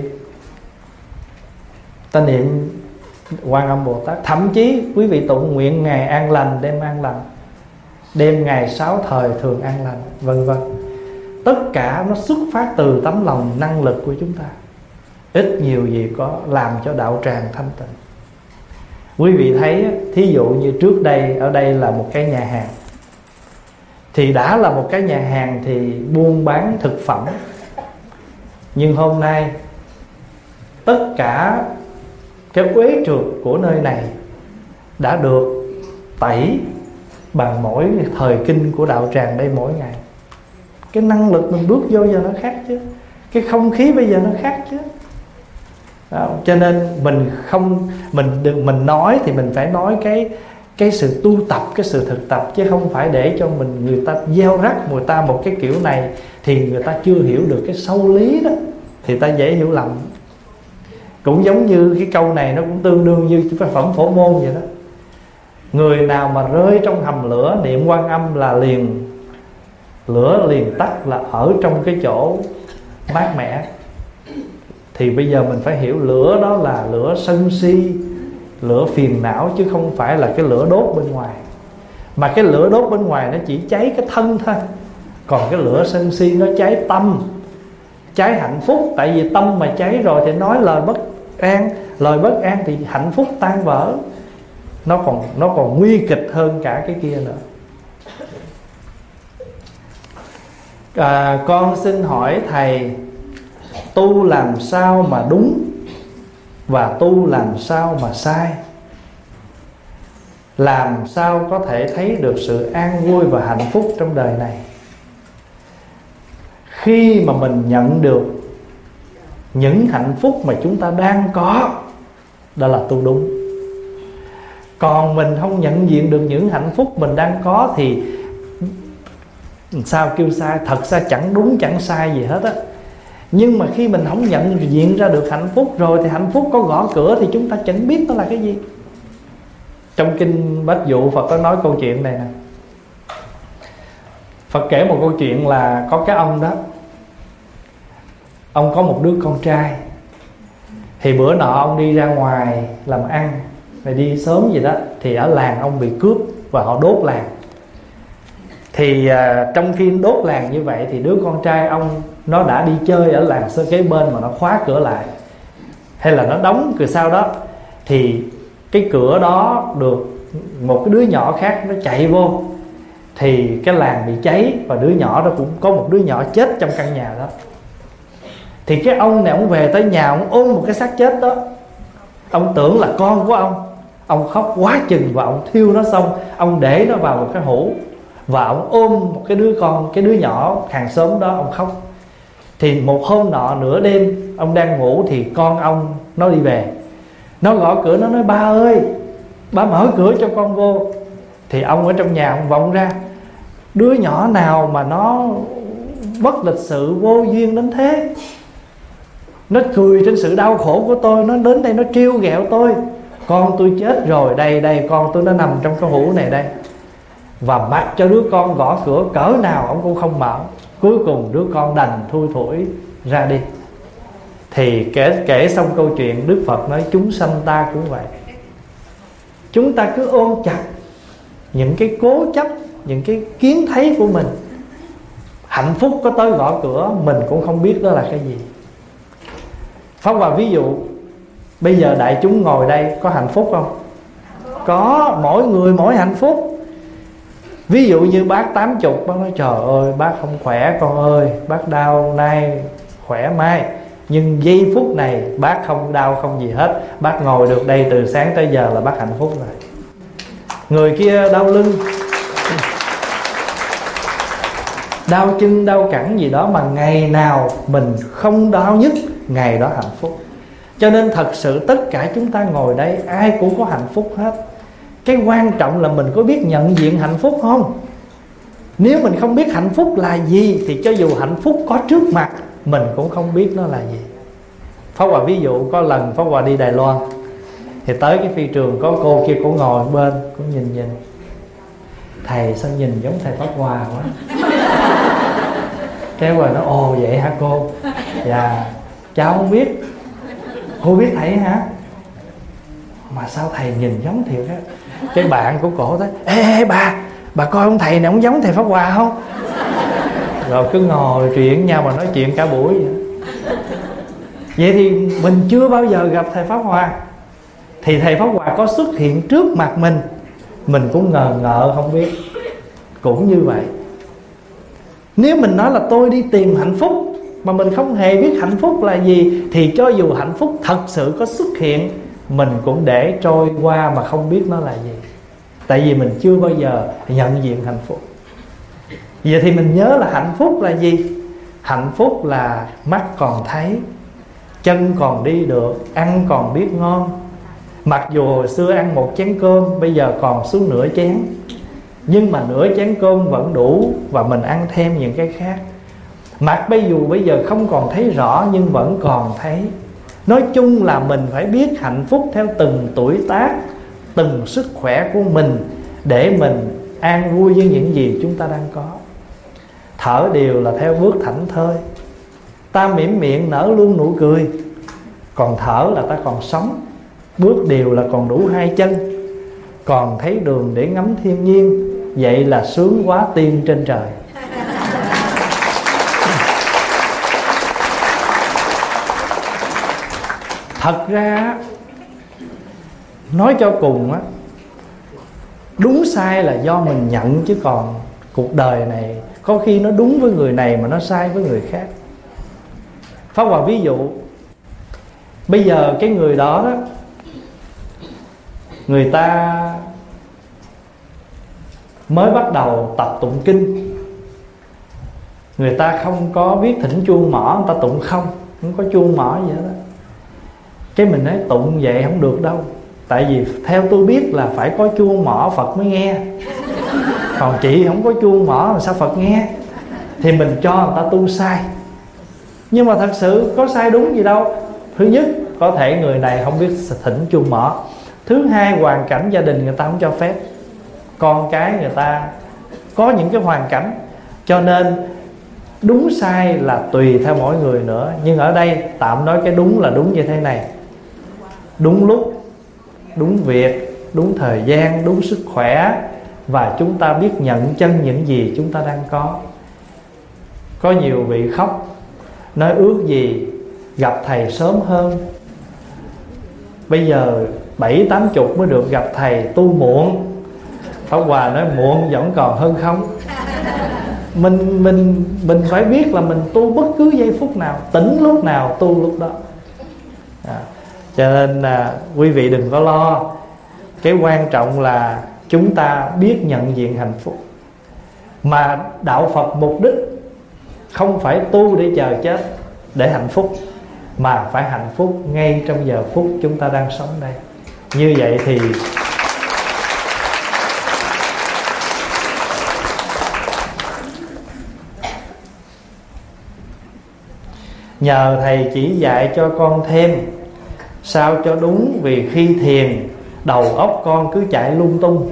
ta niệm Quan Âm Bồ Tát. Thậm chí quý vị tụng nguyện ngày an lành, đêm an lành, đêm ngày 6 thời thường an lành, vân vân. Tất cả nó xuất phát từ tấm lòng năng lực của chúng ta, ít nhiều gì có làm cho đạo tràng thanh tịnh. Quý vị thấy, thí dụ như trước đây ở đây là một cái nhà hàng, thì đã là một cái nhà hàng thì buôn bán thực phẩm. Nhưng hôm nay tất cả cái uế trượt của nơi này đã được tẩy bằng mỗi thời kinh của đạo tràng đây mỗi ngày. Cái năng lực mình bước vô giờ nó khác chứ, cái không khí bây giờ nó khác chứ. Đó, cho nên mình nói thì mình phải nói cái sự tu tập, cái sự thực tập, chứ không phải để cho người ta gieo rắc người ta một cái kiểu này thì người ta chưa hiểu được cái sâu lý đó, thì ta dễ hiểu lầm. Cũng giống như cái câu này, nó cũng tương đương như cái phẩm Phổ Môn vậy đó. Người nào mà rơi trong hầm lửa niệm Quan Âm là lửa liền tắt, là ở trong cái chỗ mát mẻ. Thì bây giờ mình phải hiểu lửa đó là lửa sân si, lửa phiền não, chứ không phải là cái lửa đốt bên ngoài. Mà cái lửa đốt bên ngoài nó chỉ cháy cái thân thôi, còn cái lửa sân si nó cháy tâm, cháy hạnh phúc. Tại vì tâm mà cháy rồi thì nói lời bất an, lời bất an thì hạnh phúc tan vỡ. Nó còn nguy kịch hơn cả cái kia nữa. Con xin hỏi thầy, tu làm sao mà đúng và tu làm sao mà sai? Làm sao có thể thấy được sự an vui và hạnh phúc trong đời này? Khi mà mình nhận được những hạnh phúc mà chúng ta đang có, đó là tu đúng. Còn mình không nhận diện được những hạnh phúc mình đang có thì sao kêu sai? Thật ra chẳng đúng chẳng sai gì hết á. Nhưng mà khi mình không nhận diện ra được hạnh phúc rồi thì hạnh phúc có gõ cửa thì chúng ta chẳng biết nó là cái gì. Trong kinh Bách Dụ, Phật có nói câu chuyện này nè. Phật kể một câu chuyện là có cái ông đó, ông có một đứa con trai. Thì bữa nọ ông đi ra ngoài làm ăn, rồi đi sớm gì đó, thì ở làng ông bị cướp và họ đốt làng. Thì trong khi đốt làng như vậy thì đứa con trai ông nó đã đi chơi ở làng sơ kế bên mà nó khóa cửa lại, hay là nó đóng cửa sau đó, thì cái cửa đó được một cái đứa nhỏ khác nó chạy vô, thì cái làng bị cháy và đứa nhỏ đó cũng có một đứa nhỏ chết trong căn nhà đó. Thì cái ông này ông về tới nhà, ông ôm một cái xác chết đó, ông tưởng là con của ông khóc quá chừng và ông thiêu nó xong, ông để nó vào một cái hũ và ông ôm một cái đứa con, cái đứa nhỏ hàng xóm đó, ông khóc. Thì một hôm nọ nửa đêm ông đang ngủ thì con ông nó đi về, Nó gõ cửa, nó nói ba ơi, ba mở cửa cho con vô. Thì ông ở trong nhà ông vọng ra, đứa nhỏ nào mà nó bất lịch sự vô duyên đến thế, nó cười trên sự đau khổ của tôi, nó đến đây nó trêu ghẹo tôi. Con tôi chết rồi, đây con tôi nó nằm trong cái hũ này đây. Và mặc cho đứa con gõ cửa cỡ nào ông cũng không mở. Cuối cùng đứa con đành thui thủi ra đi. Thì kể xong câu chuyện, Đức Phật nói chúng sanh ta cũng vậy. Chúng ta cứ ôm chặt những cái cố chấp, những cái kiến thấy của mình. Hạnh phúc có tới gõ cửa, mình cũng không biết đó là cái gì. Pháp Hòa ví dụ, bây giờ đại chúng ngồi đây có hạnh phúc không? Có, mỗi người mỗi hạnh phúc. Ví dụ như bác 80, bác nói trời ơi bác không khỏe con ơi, bác đau nay khỏe mai. Nhưng giây phút này bác không đau không gì hết, bác ngồi được đây từ sáng tới giờ là bác hạnh phúc rồi. Người kia đau lưng, đau chân, đau cẳng gì đó, mà ngày nào mình không đau nhất, ngày đó hạnh phúc. Cho nên thật sự tất cả chúng ta ngồi đây ai cũng có hạnh phúc hết. Cái quan trọng là mình có biết nhận diện hạnh phúc không? Nếu mình không biết hạnh phúc là gì thì cho dù hạnh phúc có trước mặt mình cũng không biết nó là gì. Pháp Hòa ví dụ, có lần Pháp Hòa đi Đài Loan, thì tới cái phi trường có cô kia, cô ngồi bên, cô nhìn thầy sao nhìn giống thầy Pháp Hòa quá. Cái Hòa nói ồ vậy hả cô? Dạ cháu không biết. Cô biết thầy hả? Mà sao thầy nhìn giống thiệt á. Cái bạn của cổ nói ê bà coi ông thầy này ông giống thầy Pháp Hòa không? Rồi cứ ngồi chuyện nhau mà nói chuyện cả buổi vậy. Vậy thì mình chưa bao giờ gặp thầy Pháp Hòa, thì thầy Pháp Hòa có xuất hiện trước mặt mình cũng ngờ ngợ không biết. Cũng như vậy, nếu mình nói là tôi đi tìm hạnh phúc mà mình không hề biết hạnh phúc là gì, thì cho dù hạnh phúc thật sự có xuất hiện, mình cũng để trôi qua mà không biết nó là gì. Tại vì mình chưa bao giờ nhận diện hạnh phúc. Vậy thì mình nhớ là hạnh phúc là gì? Hạnh phúc là mắt còn thấy, chân còn đi được, ăn còn biết ngon. Mặc dù hồi xưa ăn một chén cơm, bây giờ còn xuống nửa chén, nhưng mà nửa chén cơm vẫn đủ và mình ăn thêm những cái khác. Mặc dù bây giờ không còn thấy rõ nhưng vẫn còn thấy. Nói chung là mình phải biết hạnh phúc theo từng tuổi tác, từng sức khỏe của mình, để mình an vui với những gì chúng ta đang có. Thở đều là theo bước thảnh thơi. Ta mỉm miệng nở luôn nụ cười, còn thở là ta còn sống. Bước đều là còn đủ hai chân, còn thấy đường để ngắm thiên nhiên. Vậy là sướng quá tiên trên trời. Thật ra nói cho cùng á, đúng sai là do mình nhận, chứ còn cuộc đời này có khi nó đúng với người này mà nó sai với người khác. Pháp Hòa ví dụ, bây giờ cái người đó người ta mới bắt đầu tập tụng kinh, người ta không có biết thỉnh chuông mỏ, người ta tụng không có chuông mỏ gì hết đó. Cái mình nói tụng vậy không được đâu, tại vì theo tôi biết là phải có chuông mỏ Phật mới nghe, còn chị không có chuông mỏ mà sao Phật nghe? Thì mình cho người ta tu sai. Nhưng mà thật sự có sai đúng gì đâu. Thứ nhất, có thể người này không biết thỉnh chuông mỏ. Thứ hai, hoàn cảnh gia đình người ta không cho phép, con cái người ta có những cái hoàn cảnh. Cho nên đúng sai là tùy theo mỗi người nữa. Nhưng ở đây tạm nói cái đúng là đúng như thế này: đúng lúc, đúng việc, đúng thời gian, đúng sức khỏe, và chúng ta biết nhận chân những gì chúng ta đang có. Có nhiều vị khóc, nói ước gì gặp thầy sớm hơn. Bây giờ 70-80 mới được gặp thầy, tu muộn. Pháp Hòa nói muộn vẫn còn hơn không. Mình phải biết là mình tu bất cứ giây phút nào, tỉnh lúc nào tu lúc đó. Cho nên quý vị đừng có lo. Cái quan trọng là chúng ta biết nhận diện hạnh phúc. Mà đạo Phật mục đích không phải tu để chờ chết để hạnh phúc, mà phải hạnh phúc ngay trong giờ phút chúng ta đang sống đây. Như vậy thì nhờ thầy chỉ dạy cho con thêm sao cho đúng, vì khi thiền đầu óc con cứ chạy lung tung.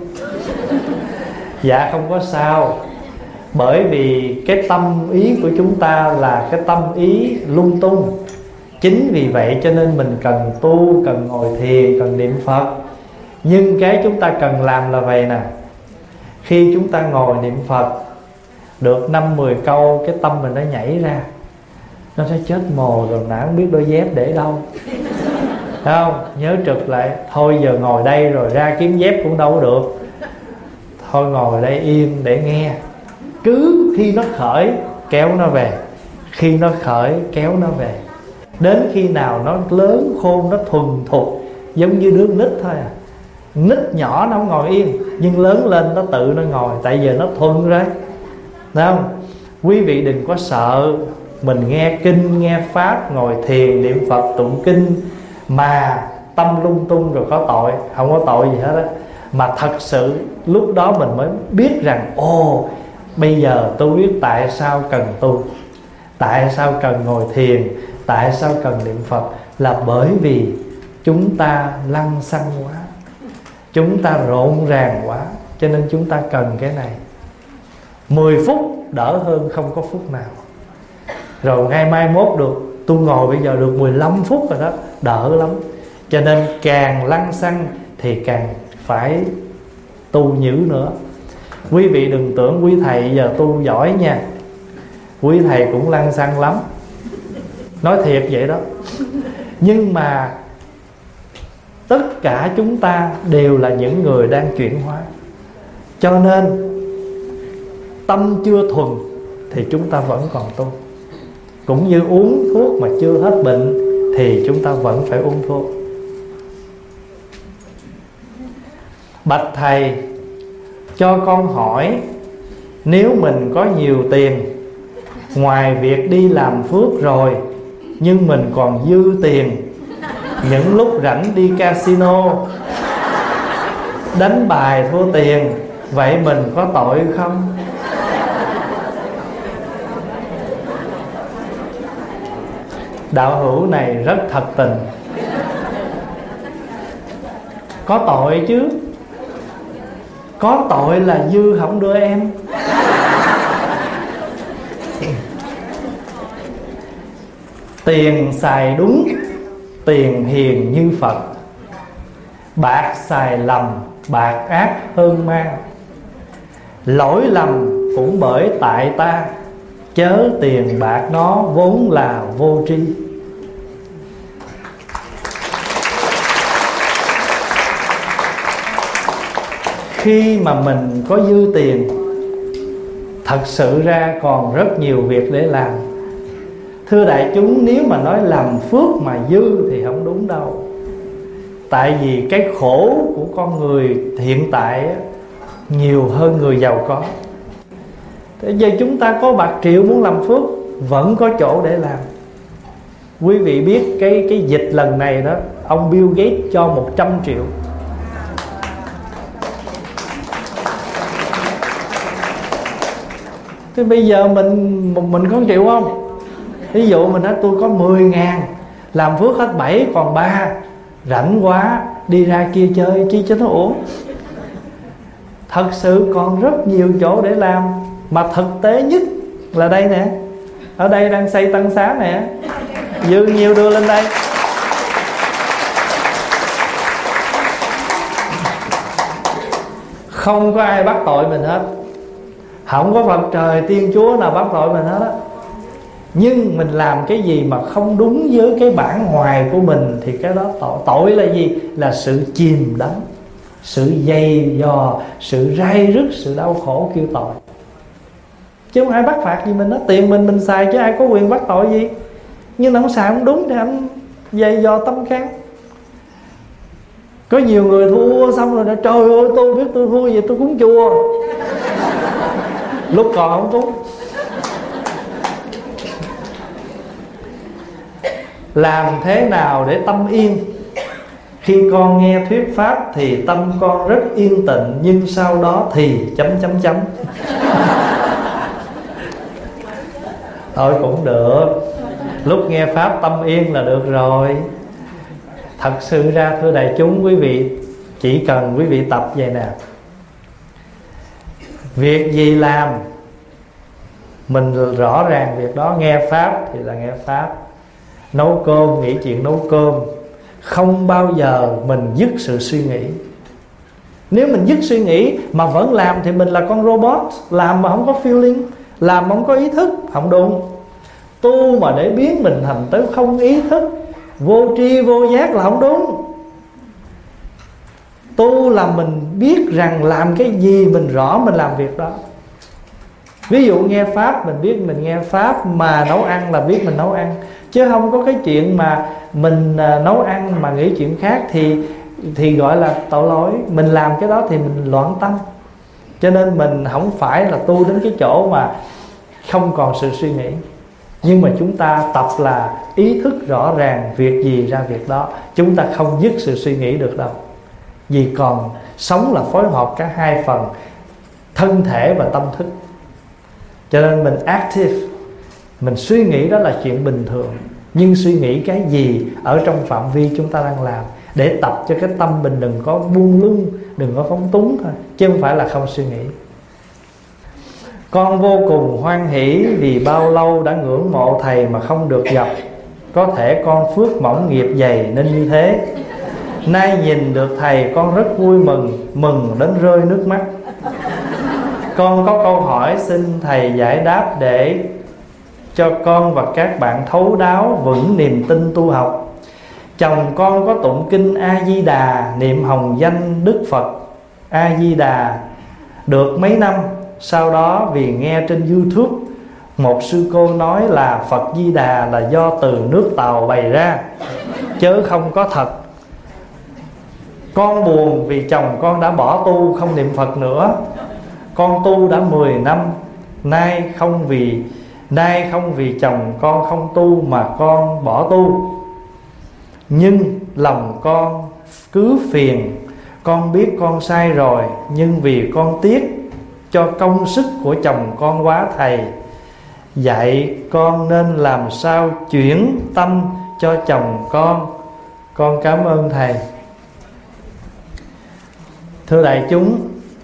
Dạ không có sao, bởi vì cái tâm ý của chúng ta là cái tâm ý lung tung. Chính vì vậy cho nên mình cần tu, cần ngồi thiền, cần niệm Phật. Nhưng cái chúng ta cần làm là vậy nè. Khi chúng ta ngồi niệm Phật được 5-10 câu, cái tâm mình nó nhảy ra, nó sẽ chết mồ rồi, nãy không biết đôi dép để đâu. Thấy không? Nhớ trực lại. Thôi giờ ngồi đây rồi ra kiếm dép cũng đâu có được. Thôi ngồi đây yên để nghe. Cứ khi nó khởi kéo nó về, khi nó khởi kéo nó về. Đến khi nào nó lớn khôn, nó thuần thục, giống như đứa nít thôi à. Nít nhỏ nó không ngồi yên, nhưng lớn lên nó tự nó ngồi. Tại giờ nó thuần rồi. Thấy không? Quý vị đừng có sợ. Mình nghe kinh, nghe pháp, ngồi thiền, niệm Phật, tụng kinh mà tâm lung tung rồi có tội. Không có tội gì hết á. Mà thật sự lúc đó mình mới biết rằng ồ, bây giờ tôi biết tại sao cần tu, tại sao cần ngồi thiền, tại sao cần niệm Phật. Là bởi vì chúng ta lăng xăng quá, chúng ta rộn ràng quá, cho nên chúng ta cần cái này. 10 phút đỡ hơn không có phút nào. Rồi ngày mai mốt được, tôi ngồi bây giờ được 15 phút rồi đó, đỡ lắm. Cho nên càng lăng xăng thì càng phải tu nhữ nữa. Quý vị đừng tưởng quý thầy giờ tu giỏi nha. Quý thầy cũng lăng xăng lắm, nói thiệt vậy đó. Nhưng mà tất cả chúng ta đều là những người đang chuyển hóa. Cho nên tâm chưa thuần thì chúng ta vẫn còn tu. Cũng như uống thuốc mà chưa hết bệnh thì chúng ta vẫn phải uống thuốc. Bạch thầy, cho con hỏi, nếu mình có nhiều tiền, ngoài việc đi làm phước rồi, nhưng mình còn dư tiền, những lúc rảnh đi casino, đánh bài thua tiền, vậy mình có tội không? Đạo hữu này rất thật tình. Có tội chứ. Có tội là dư không đưa em. Tiền xài đúng, tiền hiền như Phật. Bạc xài lầm, bạc ác hơn ma. Lỗi lầm cũng bởi tại ta, chớ tiền bạc nó vốn là vô tri. Khi mà mình có dư tiền, thật sự ra còn rất nhiều việc để làm. Thưa đại chúng, nếu mà nói làm phước mà dư thì không đúng đâu. Tại vì cái khổ của con người hiện tại nhiều hơn người giàu có. Thế giờ chúng ta có bạc triệu muốn làm phước vẫn có chỗ để làm. Quý vị biết cái dịch lần này đó, ông Bill Gates cho 100 triệu. Thế bây giờ mình có 1 triệu không? Ví dụ mình nói tôi có 10.000, làm phước hết 7 còn 3, rảnh quá đi ra kia chơi chi cho nó uổng. Thật sự còn rất nhiều chỗ để làm. Mà thực tế nhất là đây nè. Ở đây đang xây tăng xá nè, dư nhiều đưa lên đây. Không có ai bắt tội mình hết. Không có Phật trời tiên chúa nào bắt tội mình hết á. Nhưng mình làm cái gì mà không đúng với cái bản hoài của mình thì cái đó tội. Tội là gì? Là sự chìm đắm, sự dày dò, sự rai rứt, sự đau khổ kêu tội. Chứ không ai bắt phạt gì mình đó. Tiền mình xài chứ ai có quyền bắt tội gì. Nhưng nó không xài không đúng thì anh dày dò tâm can. Có nhiều người thua xong rồi nói trời ơi tôi biết tôi thua vậy tôi cúng chùa. Lúc còn không cúng. làm thế nào để tâm yên? Khi con nghe thuyết pháp thì tâm con rất yên tịnh, nhưng sau đó thì ... Thôi cũng được, lúc nghe pháp tâm yên là được rồi. Thật sự ra thưa đại chúng, quý vị chỉ cần quý vị tập vậy nè. Việc gì làm mình rõ ràng việc đó. Nghe pháp thì là nghe pháp, nấu cơm nghĩ chuyện nấu cơm. Không bao giờ mình dứt sự suy nghĩ. Nếu mình dứt suy nghĩ mà vẫn làm thì mình là con robot, làm mà không có feeling, làm mà không có ý thức, không đúng. Tu mà để biến mình thành tới không ý thức, vô tri vô giác là không đúng. Tu là mình biết rằng làm cái gì mình rõ mình làm việc đó. Ví dụ nghe pháp mình biết mình nghe pháp, mà nấu ăn là biết mình nấu ăn. Chứ không có cái chuyện mà mình nấu ăn mà nghĩ chuyện khác thì gọi là tội lỗi. Mình làm cái đó thì mình loạn tâm. Cho nên mình không phải là tu đến cái chỗ mà không còn sự suy nghĩ. Nhưng mà chúng ta tập là ý thức rõ ràng, việc gì ra việc đó. Chúng ta không dứt sự suy nghĩ được đâu. Vì còn sống là phối hợp cả hai phần, thân thể và tâm thức. Cho nên mình active, mình suy nghĩ đó là chuyện bình thường. Nhưng suy nghĩ cái gì ở trong phạm vi chúng ta đang làm, để tập cho cái tâm mình đừng có buông lung, đừng có phóng túng thôi, chứ không phải là không suy nghĩ. Con vô cùng hoan hỷ vì bao lâu đã ngưỡng mộ thầy mà không được gặp. Có thể con phước mỏng nghiệp dày nên như thế. Nay nhìn được thầy con rất vui mừng, mừng đến rơi nước mắt. Con có câu hỏi xin thầy giải đáp để cho con và các bạn thấu đáo vững niềm tin tu học. Chồng con có tụng kinh A-di-đà, niệm hồng danh Đức Phật A-di-đà được mấy năm. Sau đó vì nghe trên YouTube một sư cô nói là Phật Di Đà là do từ nước Tàu bày ra, chớ không có thật. Con buồn vì chồng con đã bỏ tu không niệm Phật nữa. Con tu đã 10 năm, nay không vì chồng con không tu mà con bỏ tu. Nhưng lòng con cứ phiền. Con biết con sai rồi, nhưng vì con tiếc cho công sức của chồng con quá. Thầy dạy con nên làm sao chuyển tâm cho chồng con. Con cảm ơn thầy. Thưa đại chúng,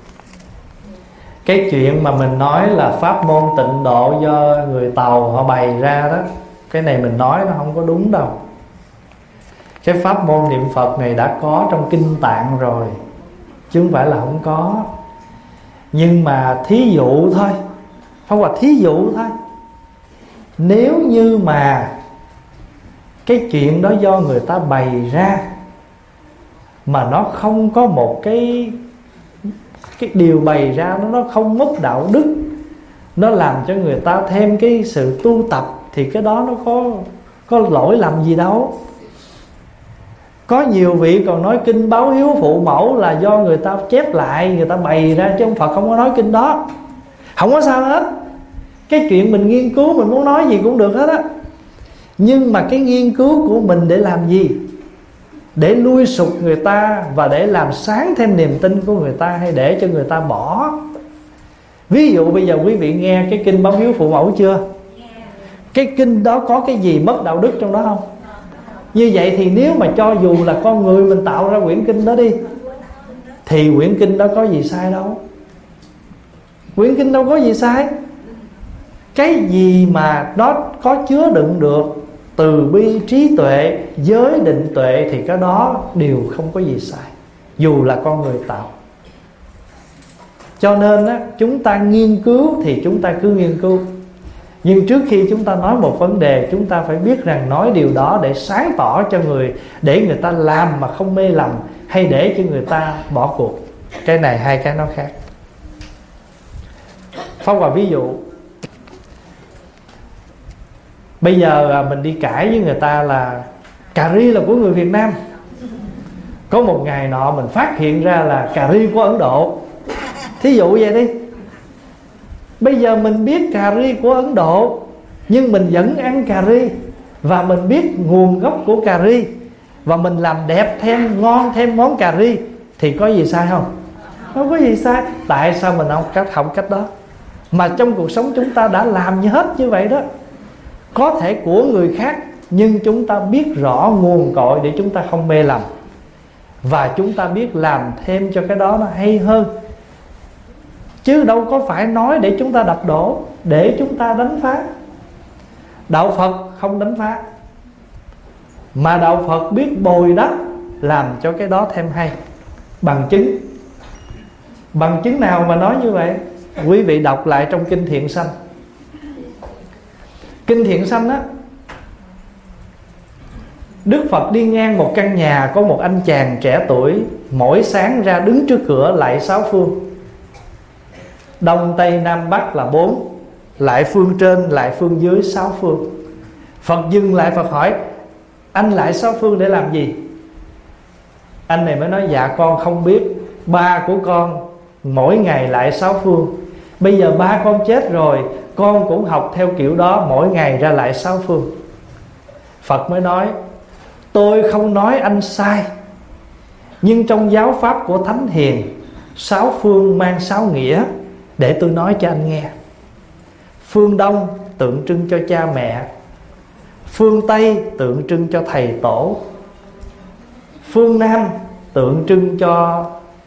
cái chuyện mà mình nói là pháp môn tịnh độ do người Tàu họ bày ra đó, cái này mình nói nó không có đúng đâu. Cái pháp môn niệm Phật này đã có trong Kinh Tạng rồi, chứ không phải là không có. Nhưng mà thí dụ thôi, không phải thí dụ thôi. Nếu như mà cái chuyện đó do người ta bày ra mà nó không có một cái điều bày ra nó không mất đạo đức, nó làm cho người ta thêm cái sự tu tập, thì cái đó nó có lỗi lầm gì đâu. Có nhiều vị còn nói kinh báo hiếu phụ mẫu là do người ta chép lại, người ta bày ra, chứ ông Phật không có nói kinh đó. Không có sao hết. Cái chuyện mình nghiên cứu, mình muốn nói gì cũng được hết á. Nhưng mà cái nghiên cứu của mình để làm gì? Để nuôi sục người ta và để làm sáng thêm niềm tin của người ta, hay để cho người ta bỏ? Ví dụ bây giờ quý vị nghe cái kinh báo hiếu phụ mẫu chưa? Cái kinh đó có cái gì mất đạo đức trong đó không? Như vậy thì nếu mà cho dù là con người mình tạo ra quyển kinh đó đi, thì quyển kinh đó có gì sai đâu. Quyển kinh đâu có gì sai. Cái gì mà nó có chứa đựng được từ bi, trí tuệ, giới định tuệ, thì cái đó đều không có gì sai, dù là con người tạo. Cho nên á, chúng ta nghiên cứu thì chúng ta cứ nghiên cứu. Nhưng trước khi chúng ta nói một vấn đề, chúng ta phải biết rằng nói điều đó để sáng tỏ cho người, để người ta làm mà không mê lầm, hay để cho người ta bỏ cuộc. Cái này hai cái nó khác. Pháp Hòa ví dụ, bây giờ mình đi cãi với người ta là cà ri là của người Việt Nam. Có một ngày nọ mình phát hiện ra là cà ri của Ấn Độ, thí dụ vậy đi. Bây giờ mình biết cà ri của Ấn Độ, nhưng mình vẫn ăn cà ri, và mình biết nguồn gốc của cà ri, và mình làm đẹp thêm, ngon thêm món cà ri, thì có gì sai không? Không có gì sai. Tại sao mình không cách đó? Mà trong cuộc sống chúng ta đã làm như hết như vậy đó. Có thể của người khác, nhưng chúng ta biết rõ nguồn cội để chúng ta không mê lầm, và chúng ta biết làm thêm cho cái đó nó hay hơn. Chứ đâu có phải nói để chúng ta đập đổ, để chúng ta đánh phá. Đạo Phật không đánh phá, mà Đạo Phật biết bồi đắp, làm cho cái đó thêm hay. Bằng chứng. Bằng chứng nào mà nói như vậy? Quý vị đọc lại trong Kinh Thiện Sanh. Kinh Thiện Sanh á, Đức Phật đi ngang một căn nhà, có một anh chàng trẻ tuổi, mỗi sáng ra đứng trước cửa lạy 6 phương. Đông Tây Nam Bắc là 4, lại phương trên, lại phương dưới 6 phương. Phật dừng lại, Phật hỏi: anh lại 6 phương để làm gì? Anh này mới nói: dạ con không biết, ba của con mỗi ngày lại 6 phương. Bây giờ ba con chết rồi, con cũng học theo kiểu đó, mỗi ngày ra lại 6 phương. Phật mới nói: tôi không nói anh sai, nhưng trong giáo pháp của Thánh Hiền, 6 phương mang 6 nghĩa, để tôi nói cho anh nghe. Phương Đông tượng trưng cho cha mẹ, phương Tây tượng trưng cho thầy tổ, phương Nam tượng trưng cho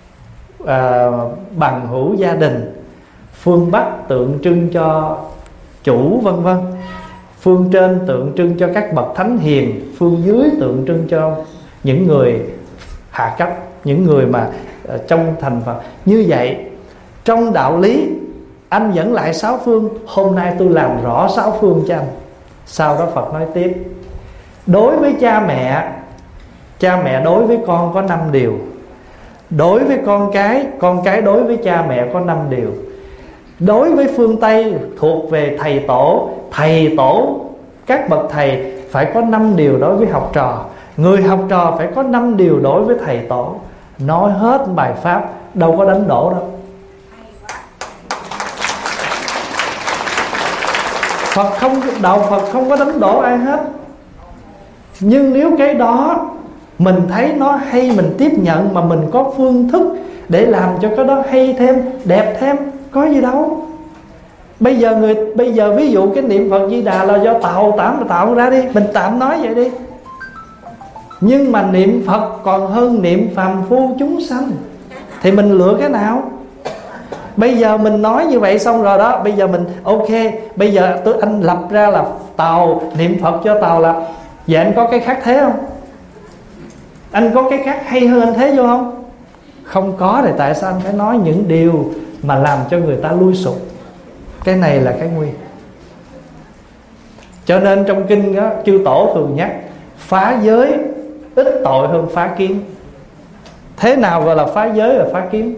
bằng hữu gia đình, phương Bắc tượng trưng cho chủ, vân vân. Phương trên tượng trưng cho các bậc thánh hiền, phương dưới tượng trưng cho những người hạ cấp, những người mà trong thành Phật. Như vậy trong đạo lý anh vẫn lại 6 phương. Hôm nay tôi làm rõ 6 phương cho anh. Sau đó Phật nói tiếp: đối với cha mẹ đối với con có 5 điều. Đối với con cái đối với cha mẹ có 5 điều. Đối với phương Tây thuộc về thầy tổ, các bậc thầy phải có 5 điều đối với học trò. Người học trò phải có 5 điều đối với thầy tổ. Nói hết bài pháp, đâu có đánh đổ đâu. Đạo Phật không có đánh đổ ai hết. Nhưng nếu cái đó mình thấy nó hay, mình tiếp nhận, mà mình có phương thức để làm cho cái đó hay thêm, đẹp thêm, có gì đâu. Bây giờ ví dụ cái niệm Phật Di Đà là do tạo ra đi, mình tạm nói vậy đi. Nhưng mà niệm Phật còn hơn niệm phàm phu chúng sanh, thì mình lựa cái nào? Bây giờ mình nói như vậy xong rồi đó, bây giờ mình ok, bây giờ anh lập ra là Tàu, niệm Phật cho Tàu là. Vậy anh có cái khác thế không? Anh có cái khác hay hơn anh thế vô không? Không có. Thì tại sao anh phải nói những điều mà làm cho người ta lui sụp? Cái này là cái nguy. Cho nên trong kinh đó, chư tổ thường nhắc phá giới ít tội hơn phá kiến. Thế nào gọi là phá giới và phá kiến?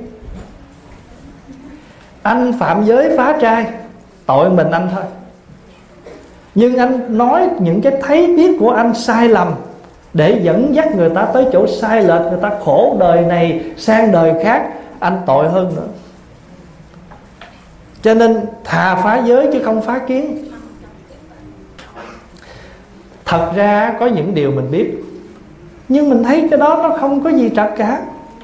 Anh phạm giới phá trai, tội mình anh thôi. Nhưng anh nói những cái thấy biết của anh sai lầm, để dẫn dắt người ta tới chỗ sai lệch, người ta khổ đời này sang đời khác, anh tội hơn nữa. Cho nên thà phá giới chứ không phá kiến. Thật ra có những điều mình biết, nhưng mình thấy cái đó nó không có gì trật cả.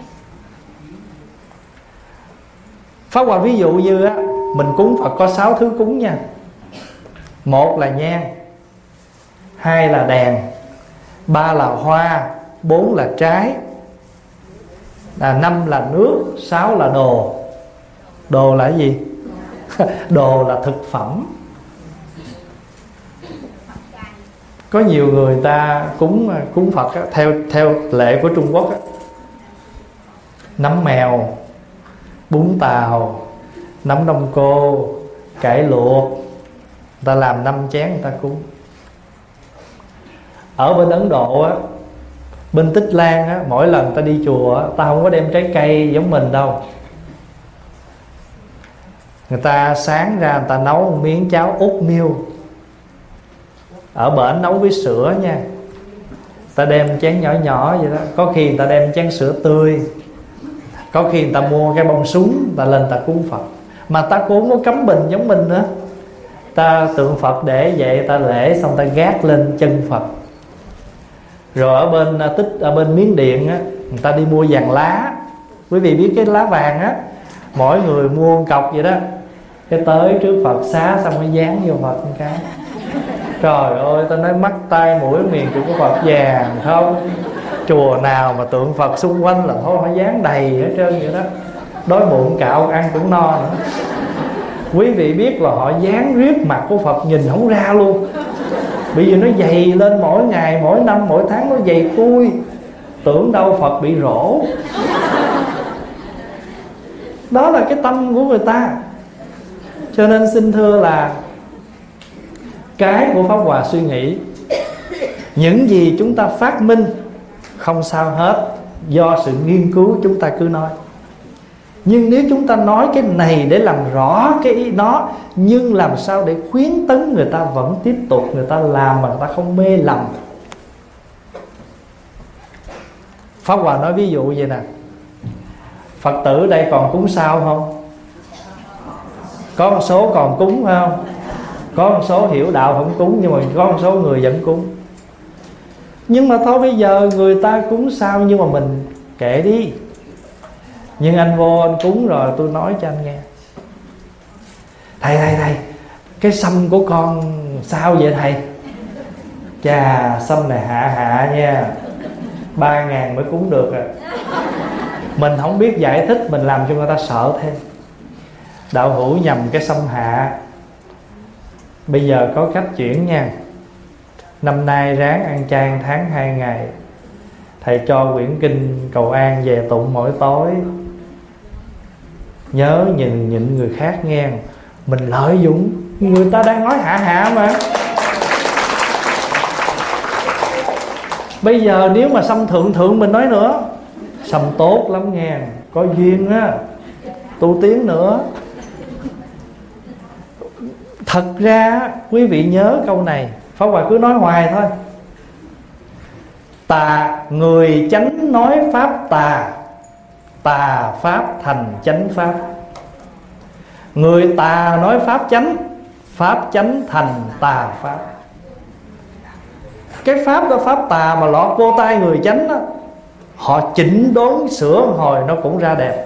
Pháp Hòa ví dụ như á, mình cúng Phật có 6 thứ cúng nha. 1 là nhang, 2 là đèn, 3 là hoa, 4 là trái, 5 là nước, 6 là đồ. Đồ là cái gì? Đồ là thực phẩm. Có nhiều người ta cúng Phật á, theo lệ của Trung Quốc á, nấm mèo, bún tàu, nấm đông cô, cải luộc, người ta làm 5 chén người ta cúng. Ở bên Ấn Độ á, bên Tích Lan á, mỗi lần ta đi chùa á, ta không có đem trái cây giống mình đâu. Người ta sáng ra người ta nấu một miếng cháo oatmeal. Ở bển nấu với sữa nha. Ta đem chén nhỏ nhỏ vậy đó. Có khi người ta đem chén sữa tươi, có khi người ta mua cái bông súng, người ta lên người ta cúng Phật. Mà ta cũng không có cắm bình giống mình nữa. Ta tượng Phật để vậy, ta lễ xong ta gác lên chân Phật. Rồi ở bên Miến Điện á, người ta đi mua vàng lá. Quý vị biết cái lá vàng á, mỗi người mua một cọc vậy đó, cái tới trước Phật xá xong mới dán vô Phật một cái. Trời ơi, ta nói mắt tai mũi miệng chỉ có Phật vàng không. Chùa nào mà tượng Phật xung quanh là thôi phải dán đầy hết trơn vậy đó. Đói bụng cạo ăn cũng no nữa. Quý vị biết là họ dán riết mặt của Phật nhìn không ra luôn. Bởi vì nó dày lên mỗi ngày, mỗi năm, mỗi tháng nó dày cui. Tưởng đâu Phật bị rỗ. Đó là cái tâm của người ta. Cho nên xin thưa là cái của Pháp Hòa suy nghĩ, những gì chúng ta phát minh không sao hết, do sự nghiên cứu chúng ta cứ nói. Nhưng nếu chúng ta nói cái này để làm rõ cái ý đó, nhưng làm sao để khuyến tấn người ta vẫn tiếp tục, người ta làm mà người ta không mê lầm. Pháp Hòa nói ví dụ vậy nè, Phật tử đây còn cúng sao không? Có một số còn cúng phải không? Có một số hiểu đạo không cúng, nhưng mà có một số người vẫn cúng. Nhưng mà thôi bây giờ người ta cúng sao, nhưng mà mình kệ đi. Nhưng anh vô anh cúng rồi tôi nói cho anh nghe, thầy cái sâm của con sao vậy thầy? Chà, sâm này hạ nha, 3.000 mới cúng được à. Mình không biết giải thích, mình làm cho người ta sợ thêm. Đạo hữu nhầm cái sâm hạ. Bây giờ có cách chuyển nha. Năm nay ráng ăn chay tháng 2 ngày. Thầy cho quyển kinh cầu an về tụng mỗi tối. Nhớ nhịn người khác nghe. Mình lợi dụng, người ta đang nói hạ mà. Bây giờ nếu mà sâm thượng mình nói nữa, sâm tốt lắm nghe, có duyên á, tu tiến nữa. Thật ra quý vị nhớ câu này, Pháp Hòa cứ nói hoài thôi. Người chánh nói pháp tà, tà pháp thành chánh pháp. Người tà nói pháp chánh, pháp chánh thành tà pháp. Cái pháp đó, pháp tà mà lọt vô tay người chánh đó, họ chỉnh đốn sửa hồi nó cũng ra đẹp.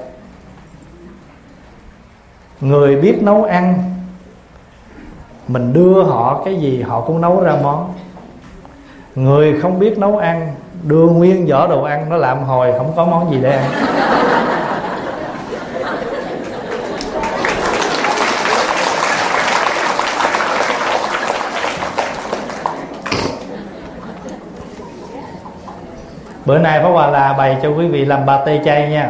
Người biết nấu ăn, mình đưa họ cái gì họ cũng nấu ra món. Người không biết nấu ăn, đưa nguyên vỏ đồ ăn nó làm hồi không có món gì để ăn. Bữa nay Pháp Hòa là bày cho quý vị làm ba tê chay nha.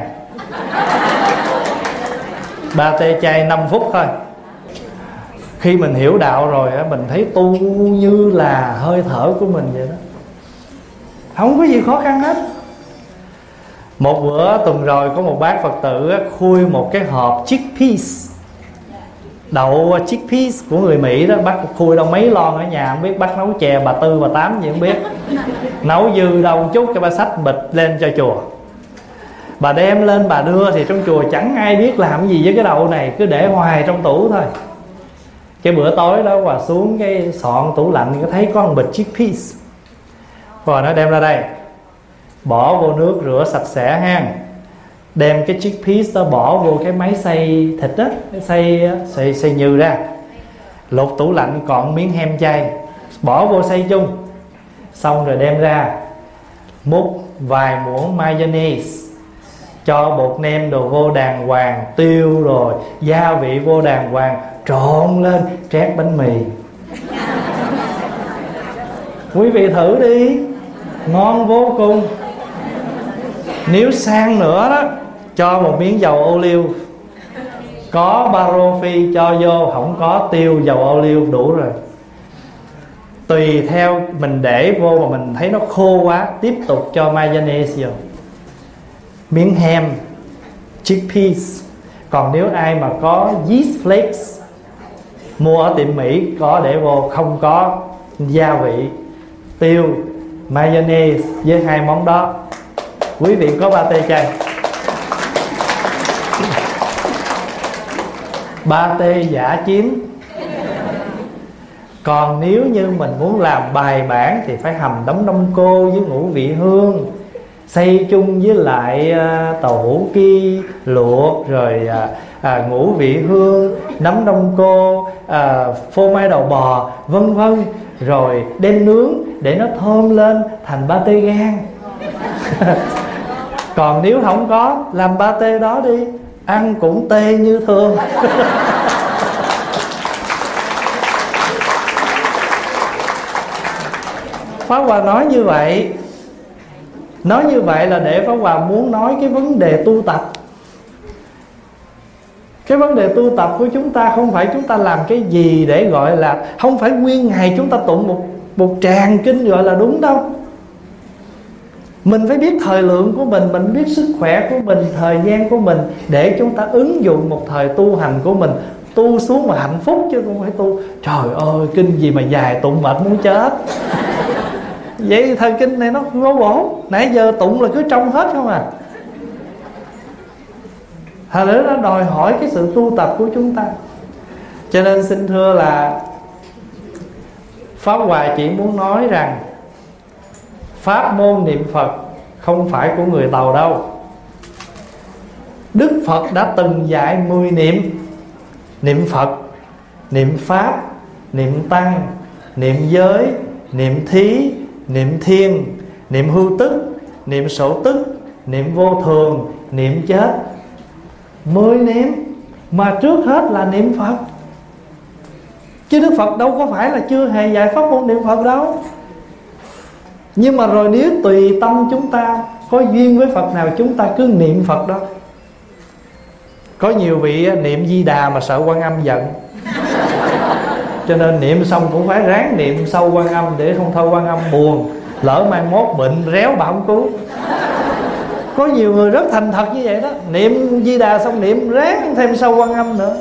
Ba tê chay 5 phút thôi. Khi mình hiểu đạo rồi mình thấy tu như là hơi thở của mình vậy đó, không có gì khó khăn hết. Một bữa tuần rồi có một bác Phật tử khui một cái hộp chickpeas, đậu chickpeas của người Mỹ đó. Bác khui đâu mấy lon ở nhà, không biết bác nấu chè bà Tư bà Tám gì không biết. Nấu dư đâu chút cho bà xách bịch lên cho chùa. Bà đem lên bà đưa thì trong chùa chẳng ai biết làm gì với cái đậu này, cứ để hoài trong tủ thôi. Cái bữa tối đó Hòa xuống cái soạn tủ lạnh có thấy có một bịch chickpeas. Rồi nó đem ra đây, bỏ vô nước rửa sạch sẽ ha. Đem cái chickpeas đó bỏ vô cái máy xay thịt á, xay nhừ ra. Lột tủ lạnh còn miếng hem chay, bỏ vô xay chung. Xong rồi đem ra, múc vài muỗng mayonnaise, cho bột nêm đồ vô đàng hoàng, tiêu rồi gia vị vô đàng hoàng, trộn lên trét bánh mì. Quý vị thử đi, ngon vô cùng. Nếu sang nữa đó, cho một miếng dầu ô liu, có baro phi cho vô, không có tiêu dầu ô liu đủ rồi. Tùy theo mình để vô mà mình thấy nó khô quá, tiếp tục cho mayonnaise vô, miếng hem, chickpeas. Còn nếu ai mà có yeast flakes, mua ở tiệm Mỹ có để vô, không có gia vị, tiêu, mayonnaise với hai món đó, quý vị có ba tê chay. Ba tê giả chiến. Còn nếu như mình muốn làm bài bản thì phải hầm đống đông cô với ngũ vị hương, xay chung với lại tàu hũ ki luộc, rồi ngũ vị hương, nấm đông cô, phô mai đầu bò, vân vân, rồi đem nướng để nó thơm lên thành ba tê gan. Còn nếu không có, làm ba tê đó đi, ăn cũng tê như thường. Pháp Hòa nói như vậy. Nói như vậy là để Pháp Hòa muốn nói cái vấn đề tu tập. Cái vấn đề tu tập của chúng ta không phải chúng ta làm cái gì để gọi là, không phải nguyên ngày chúng ta tụng một tràng kinh gọi là đúng đâu. Mình phải biết thời lượng của mình biết sức khỏe của mình, thời gian của mình, để chúng ta ứng dụng một thời tu hành của mình, tu xuống mà hạnh phúc, chứ không phải tu trời ơi kinh gì mà dài tụng mệt muốn chết. Vậy thời kinh này nó vô bổ, nãy giờ tụng là cứ trong hết không à. Thật ra nó đòi hỏi cái sự tu tập của chúng ta. Cho nên xin thưa là Pháp Hòa chỉ muốn nói rằng pháp môn niệm Phật không phải của người Tàu đâu. Đức Phật đã từng dạy 10 niệm: niệm Phật, niệm Pháp, niệm Tăng, niệm giới, niệm thí, niệm thiên, niệm hưu tức, niệm sổ tức, niệm vô thường, niệm chết. 10 niệm mà trước hết là niệm Phật. Chứ Đức Phật đâu có phải là chưa hề dạy pháp môn niệm Phật đâu. Nhưng mà rồi nếu tùy tâm chúng ta, có duyên với Phật nào chúng ta cứ niệm Phật đó. Có nhiều vị niệm Di Đà mà sợ Quan Âm giận, cho nên niệm xong cũng phải ráng niệm sâu Quan Âm, để không thôi Quan Âm buồn, lỡ mai mốt bệnh réo bà không cứu. Có nhiều người rất thành thật như vậy đó, niệm Di Đà xong niệm ráng thêm sâu Quan Âm nữa.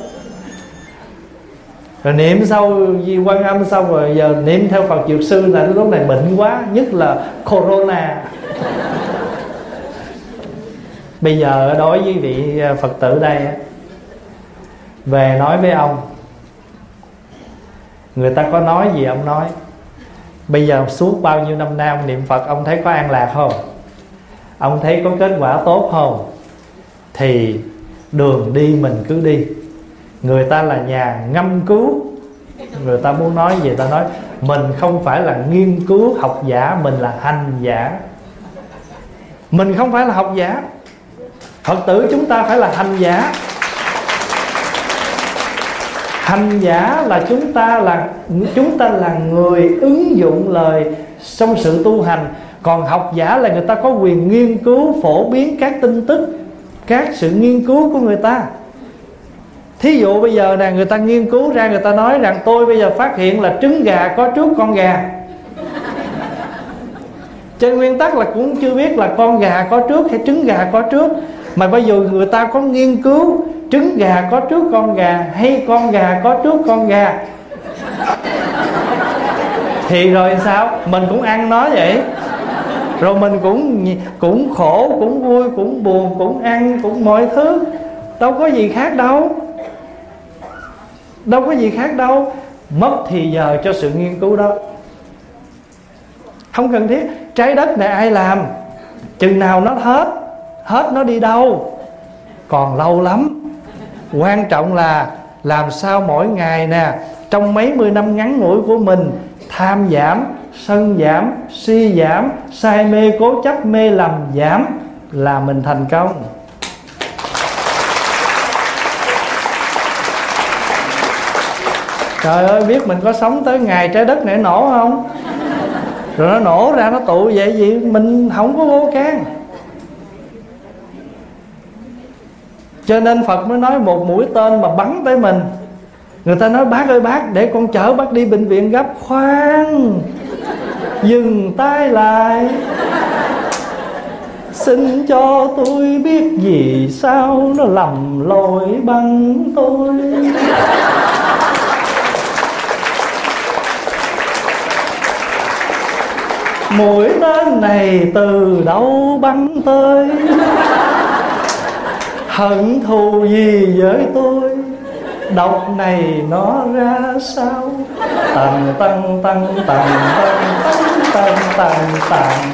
Rồi niệm sâu Quan Âm xong rồi giờ niệm theo Phật Dược Sư là lúc này bệnh quá, nhất là Corona. Bây giờ đối với vị Phật tử đây, về nói với ông, người ta có nói gì ông nói. Bây giờ suốt bao nhiêu năm nay ông niệm Phật, ông thấy có an lạc không? Ông thấy có kết quả tốt không? Thì đường đi mình cứ đi. Người ta là nhà ngâm cứu, người ta muốn nói gì ta nói. Mình không phải là nghiên cứu học giả, mình là hành giả. Mình không phải là học giả. Phật tử chúng ta phải là hành giả. Hành giả là chúng ta là người ứng dụng lời trong sự tu hành. Còn học giả là người ta có quyền nghiên cứu, phổ biến các tin tức, các sự nghiên cứu của người ta. Thí dụ bây giờ nè, người ta nghiên cứu ra, người ta nói rằng tôi bây giờ phát hiện là trứng gà có trước con gà. Trên nguyên tắc là cũng chưa biết là con gà có trước hay trứng gà có trước. Mà bây giờ người ta có nghiên cứu trứng gà có trước con gà hay con gà có trước con gà, thì rồi sao? Mình cũng ăn nó vậy. Rồi mình cũng khổ, cũng vui, cũng buồn, cũng ăn, cũng mọi thứ. Đâu có gì khác đâu. Đâu có gì khác đâu. Mất thì giờ cho sự nghiên cứu đó. Không cần thiết. Trái đất này ai làm? Chừng nào nó hết nó đi đâu? Còn lâu lắm. Quan trọng là làm sao mỗi ngày nè, trong mấy mươi năm ngắn ngủi của mình, tham giảm, sân giảm, si giảm, say mê cố chấp mê lầm giảm, là mình thành công. Trời ơi, biết mình có sống tới ngày trái đất này nổ không? Rồi nó nổ ra nó tụ vậy gì, mình không có vô can. Cho nên Phật mới nói một mũi tên mà bắn tới mình. Người ta nói bác ơi bác, để con chở bác đi bệnh viện gấp. Khoan, dừng tay lại, xin cho tôi biết vì sao nó lầm lỗi bắn tôi. Mũi tên này từ đâu bắn tới, hận thù gì với tôi, độc này nó ra sao? Tầng tầng tầng tầng tầng tầng tầng tầng.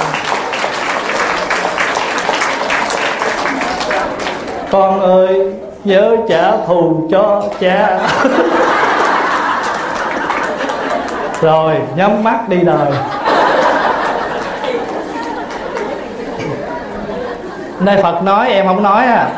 Con ơi nhớ trả thù cho cha. Rồi nhắm mắt đi đời. Đây Phật nói, em không nói à.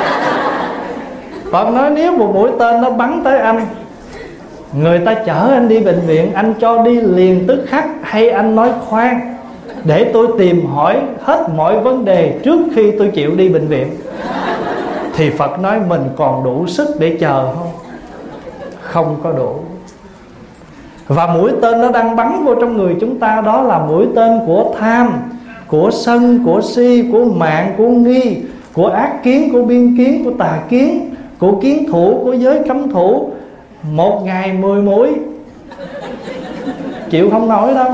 Phật nói nếu một mũi tên nó bắn tới anh, người ta chở anh đi bệnh viện, anh cho đi liền tức khắc, hay anh nói khoan, để tôi tìm hỏi hết mọi vấn đề trước khi tôi chịu đi bệnh viện? Thì Phật nói mình còn đủ sức để chờ không? Không có đủ. Và mũi tên nó đang bắn vô trong người chúng ta, đó là mũi tên của tham, của sân, của si, của mạng, của nghi, của ác kiến, của biên kiến, của tà kiến, của kiến thủ, của giới cấm thủ. Một ngày 10 mũi, chịu không nổi đâu.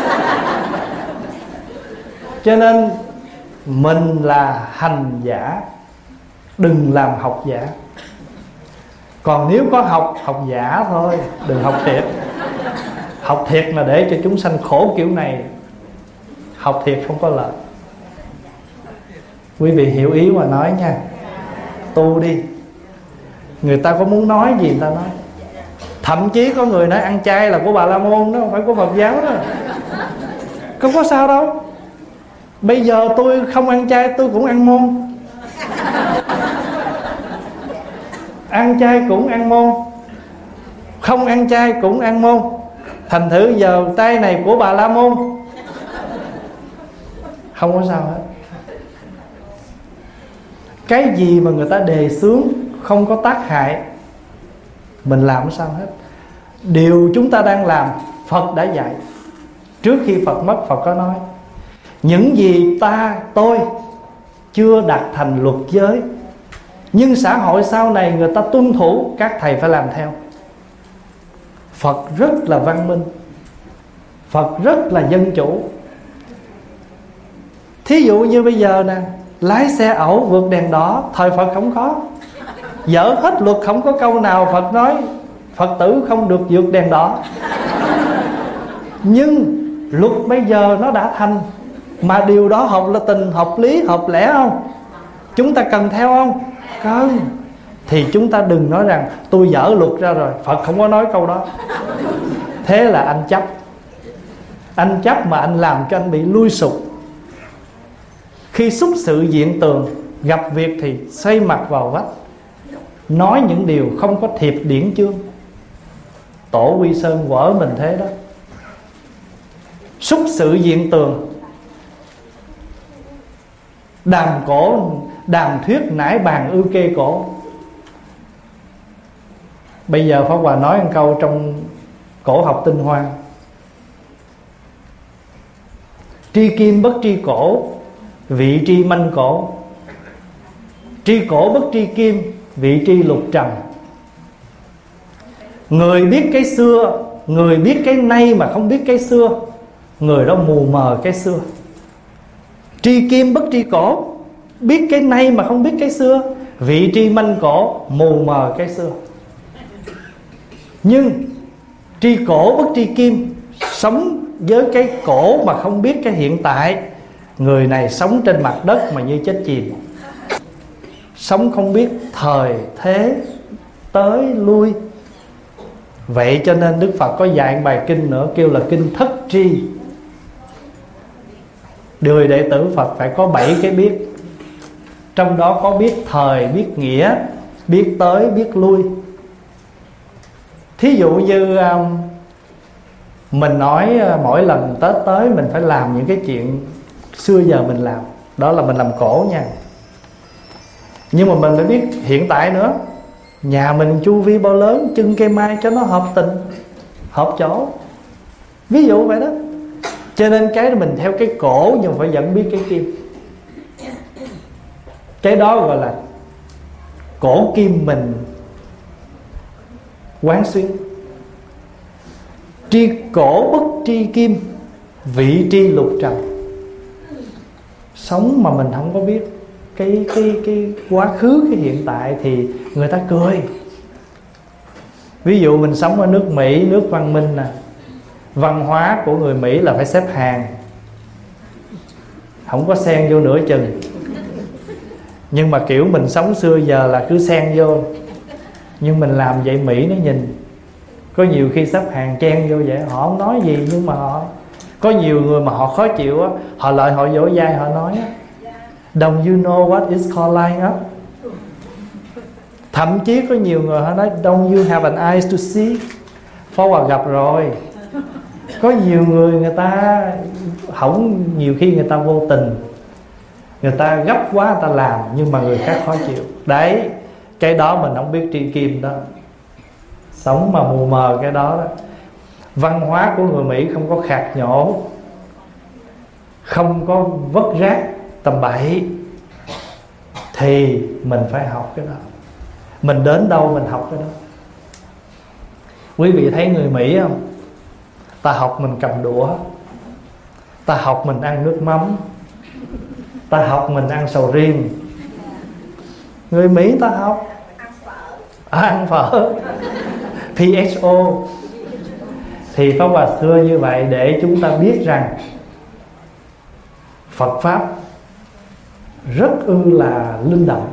Cho nên mình là hành giả, đừng làm học giả. Còn nếu có học, học giả thôi, đừng học thiệt. Học thiệt là để cho chúng sanh khổ kiểu này. Học thiệt không có lợi. Quý vị hiểu ý mà nói nha. Tu đi. Người ta có muốn nói gì người ta nói. Thậm chí có người nói ăn chay là của Bà La Môn đó, không phải của Phật giáo đó. Không có sao đâu. Bây giờ tôi không ăn chay tôi cũng ăn môn. Ăn chay cũng ăn môn, không ăn chay cũng ăn môn. Thành thử giờ tay này của Bà La Môn, không có sao hết. Cái gì mà người ta đề xướng không có tác hại, mình làm sao hết. Điều chúng ta đang làm Phật đã dạy. Trước khi Phật mất, Phật có nói những gì tôi chưa đạt thành luật giới, nhưng xã hội sau này người ta tuân thủ, các thầy phải làm theo. Phật rất là văn minh, Phật rất là dân chủ. Thí dụ như bây giờ nè, lái xe ẩu vượt đèn đỏ, thời Phật không có. Dở hết luật, không có câu nào Phật nói Phật tử không được vượt đèn đỏ. Nhưng luật bây giờ nó đã thành, mà điều đó hợp là tình, hợp lý, hợp lẽ không? Chúng ta cần theo không? Cần. Thì chúng ta đừng nói rằng tôi dở luật ra rồi, Phật không có nói câu đó. Thế là anh chấp. Anh chấp mà anh làm cho anh bị lui sụp. Khi xúc sự diện tường, gặp việc thì xoay mặt vào vách, nói những điều không có thiệp điển chương. Tổ Quy Sơn vỡ mình thế đó. Xúc sự diện tường, đàm cổ, đàm thuyết nải bàn ư kê cổ. Bây giờ Pháp Hòa nói một câu trong Cổ học tinh hoa: tri kim bất tri cổ, vị tri manh cổ. Tri cổ bất tri kim, vị tri lục trần. Người biết cái xưa, người biết cái nay mà không biết cái xưa, người đó mù mờ cái xưa. Tri kim bất tri cổ, biết cái nay mà không biết cái xưa, vị tri manh cổ, mù mờ cái xưa. Nhưng tri cổ bất tri kim, sống với cái cổ mà không biết cái hiện tại, người này sống trên mặt đất mà như chết chìm. Sống không biết thời thế tới lui. Vậy cho nên Đức Phật có dạy một bài kinh nữa, kêu là kinh thất tri. Đời đệ tử Phật phải có 7 cái biết. Trong đó có biết thời, biết nghĩa, biết tới, biết lui. Thí dụ như mình nói mỗi lần Tết tới mình phải làm những cái chuyện xưa giờ mình làm, đó là mình làm cổ nha. Nhưng mà mình phải biết hiện tại nữa. Nhà mình chu vi bao lớn, trưng cây mai cho nó hợp tình, hợp chỗ. Ví dụ vậy đó. Cho nên cái mình theo cái cổ, nhưng phải vẫn biết cái kim. Cái đó gọi là cổ kim mình quán xuyến. Tri cổ bất tri kim, vị tri lục trần. Sống mà mình không có biết cái quá khứ, cái hiện tại thì người ta cười. Ví dụ mình sống ở nước Mỹ, nước văn minh nè, văn hóa của người Mỹ là phải xếp hàng, không có xen vô nửa chừng. Nhưng mà kiểu mình sống xưa giờ là cứ xen vô. Nhưng mình làm vậy Mỹ nó nhìn. Có nhiều khi xếp hàng chen vô vậy, họ không nói gì, nhưng mà họ có nhiều người mà họ khó chịu á, họ lại họ vỗ vai họ nói á, don't you know what is called line up? Thậm chí có nhiều người họ nói don't you have an eyes to see? Pháp Hòa gặp rồi. Có nhiều người ta không, nhiều khi người ta vô tình, người ta gấp quá người ta làm, nhưng mà người khác khó chịu. Đấy, cái đó mình không biết tri kim đó, sống mà mù mờ cái đó đó. Văn hóa của người Mỹ không có khạc nhổ, không có vất rác tầm bậy, thì mình phải học cái đó. Mình đến đâu mình học cái đó. Quý vị thấy người Mỹ không? Ta học mình cầm đũa, ta học mình ăn nước mắm, ta học mình ăn sầu riêng. Người Mỹ ta học ăn phở PHO. Thì Pháp Hòa xưa như vậy để chúng ta biết rằng Phật Pháp rất là linh động.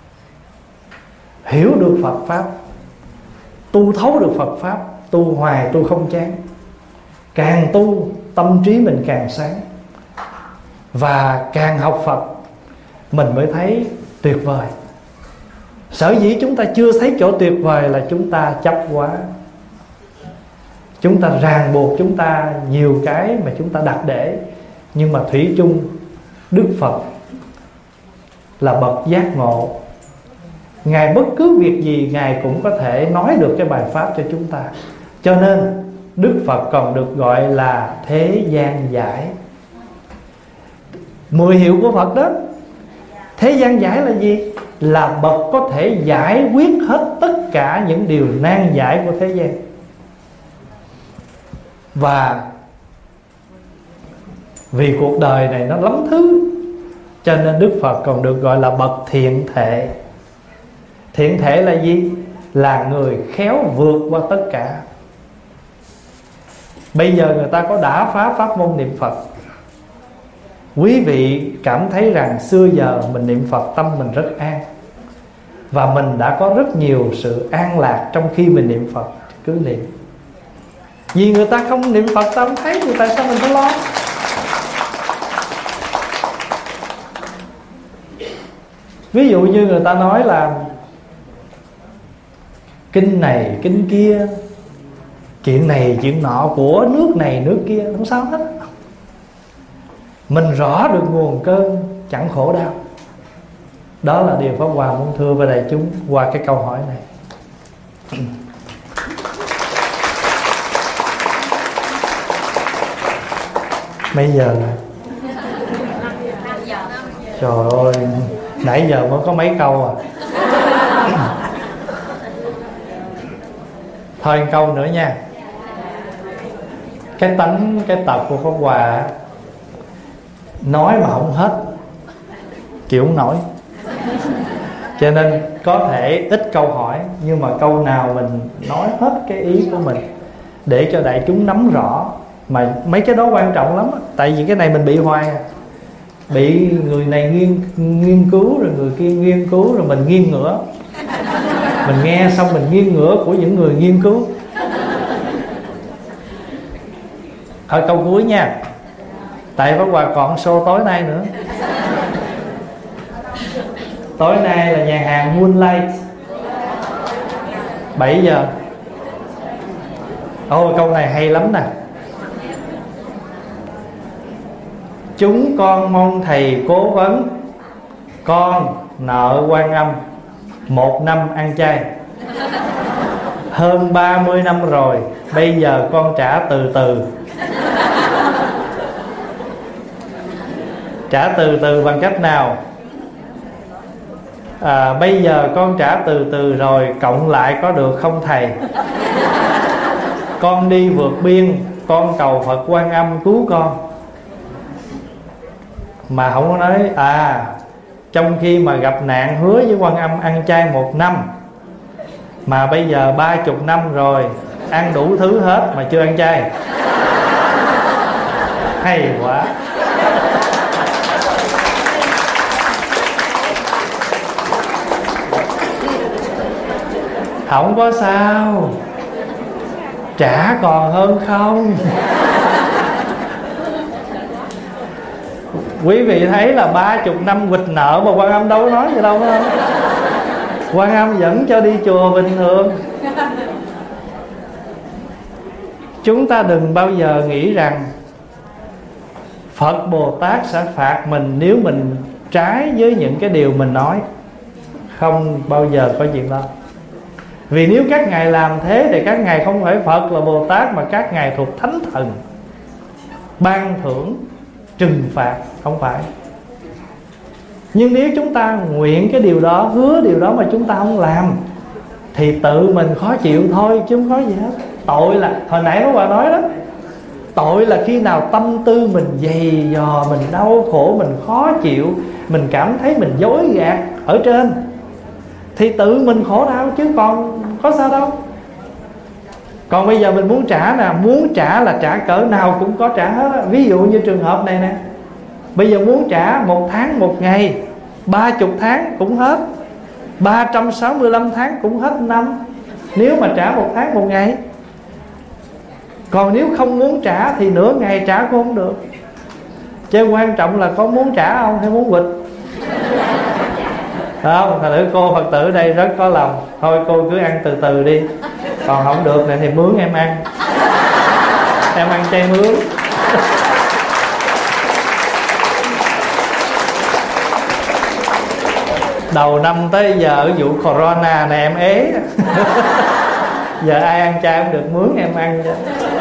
Hiểu được Phật Pháp, tu thấu được Phật Pháp, tu hoài tu không chán. Càng tu tâm trí mình càng sáng, và càng học Phật mình mới thấy tuyệt vời. Sở dĩ chúng ta chưa thấy chỗ tuyệt vời là chúng ta chấp quá. Chúng ta ràng buộc chúng ta nhiều cái mà chúng ta đặt để. Nhưng mà thủy chung Đức Phật là bậc giác ngộ. Ngài bất cứ việc gì Ngài cũng có thể nói được cái bài pháp cho chúng ta. Cho nên Đức Phật còn được gọi là thế gian giải. 10 hiệu của Phật đó. Thế gian giải là gì? Là bậc có thể giải quyết hết tất cả những điều nan giải của thế gian. Và vì cuộc đời này nó lắm thứ, cho nên Đức Phật còn được gọi là bậc thiện thể. Thiện thể là gì? Là người khéo vượt qua tất cả. Bây giờ người ta có đã phá pháp môn niệm Phật. Quý vị cảm thấy rằng xưa giờ mình niệm Phật tâm mình rất an, và mình đã có rất nhiều sự an lạc trong khi mình niệm Phật. Cứ niệm. Vì người ta không niệm Phật tâm thấy thì tại sao mình phải lo? Ví dụ như người ta nói là kinh này kinh kia, chuyện này chuyện nọ, của nước này nước kia, không sao hết. Mình rõ được nguồn cơn chẳng khổ đau. Đó là điều Pháp Hòa muốn thưa với đại chúng qua cái câu hỏi này. Bây giờ là trời ơi, nãy giờ mới có mấy câu à. Thôi một câu nữa nha. Cái tánh, cái tật của Pháp Hòa nói mà không hết, chịu không nổi. Cho nên có thể ít câu hỏi, nhưng mà câu nào mình nói hết cái ý của mình, để cho đại chúng nắm rõ. Mà mấy cái đó quan trọng lắm. Tại vì cái này mình bị hoài à. Bị người này nghiên cứu, rồi người kia nghiên cứu, rồi mình nghiêng ngửa. Mình nghe xong mình nghiêng ngửa của những người nghiên cứu. Thôi câu cuối nha. Tại Pháp Hòa còn show tối nay nữa. Tối nay là nhà hàng Moonlight 7 giờ. Ôi câu này hay lắm nè. Chúng con mong thầy cố vấn. Con nợ Quan Âm 1 năm ăn chay, hơn 30 năm rồi. Bây giờ con trả từ từ. Trả từ từ bằng cách nào? Bây giờ con trả từ từ rồi, cộng lại có được không thầy? Con đi vượt biên, con cầu Phật Quan Âm cứu con. Mà không có nói trong khi mà gặp nạn hứa với Quan Âm ăn chay 1 năm, Mà bây giờ 30 năm rồi, ăn đủ thứ hết mà chưa ăn chay. Hay quá. Không có sao, trả còn hơn không. Quý vị thấy là 30 năm quỵt nợ mà Quan Âm đâu có nói gì đâu, phải không? Quan Âm vẫn cho đi chùa bình thường. Chúng ta đừng bao giờ nghĩ rằng Phật Bồ Tát sẽ phạt mình nếu mình trái với những cái điều mình nói. Không bao giờ có chuyện đó. Vì nếu các ngài làm thế thì các ngài không phải Phật là Bồ Tát, mà các ngài thuộc Thánh Thần, ban thưởng, trừng phạt, không phải. Nhưng nếu chúng ta nguyện cái điều đó, hứa điều đó mà chúng ta không làm, thì tự mình khó chịu thôi, chứ không có gì hết. Tội là, hồi nãy Pháp Hòa nói đó, tội là khi nào tâm tư mình dày dò, mình đau khổ, mình khó chịu, mình cảm thấy mình dối gạt ở trên, thì tự mình khổ đau chứ còn có sao đâu. Còn bây giờ mình muốn trả nè, muốn trả là trả cỡ nào cũng có trả hết. Ví dụ như trường hợp này nè, bây giờ muốn trả 1 tháng 1 ngày, 30 tháng cũng hết, 365 tháng cũng hết năm, nếu mà trả 1 tháng 1 ngày. Còn nếu không muốn trả thì nửa ngày trả cũng không được. Chứ quan trọng là có muốn trả không hay muốn quỵt. Không, thật sự cô Phật tử đây rất có lòng. Thôi cô cứ ăn từ từ đi, còn không được này thì mướn em ăn. Em ăn chay mướn. Đầu năm tới giờ ở vụ corona này em ế. Giờ ai ăn chay cũng được, mướn em ăn chứ.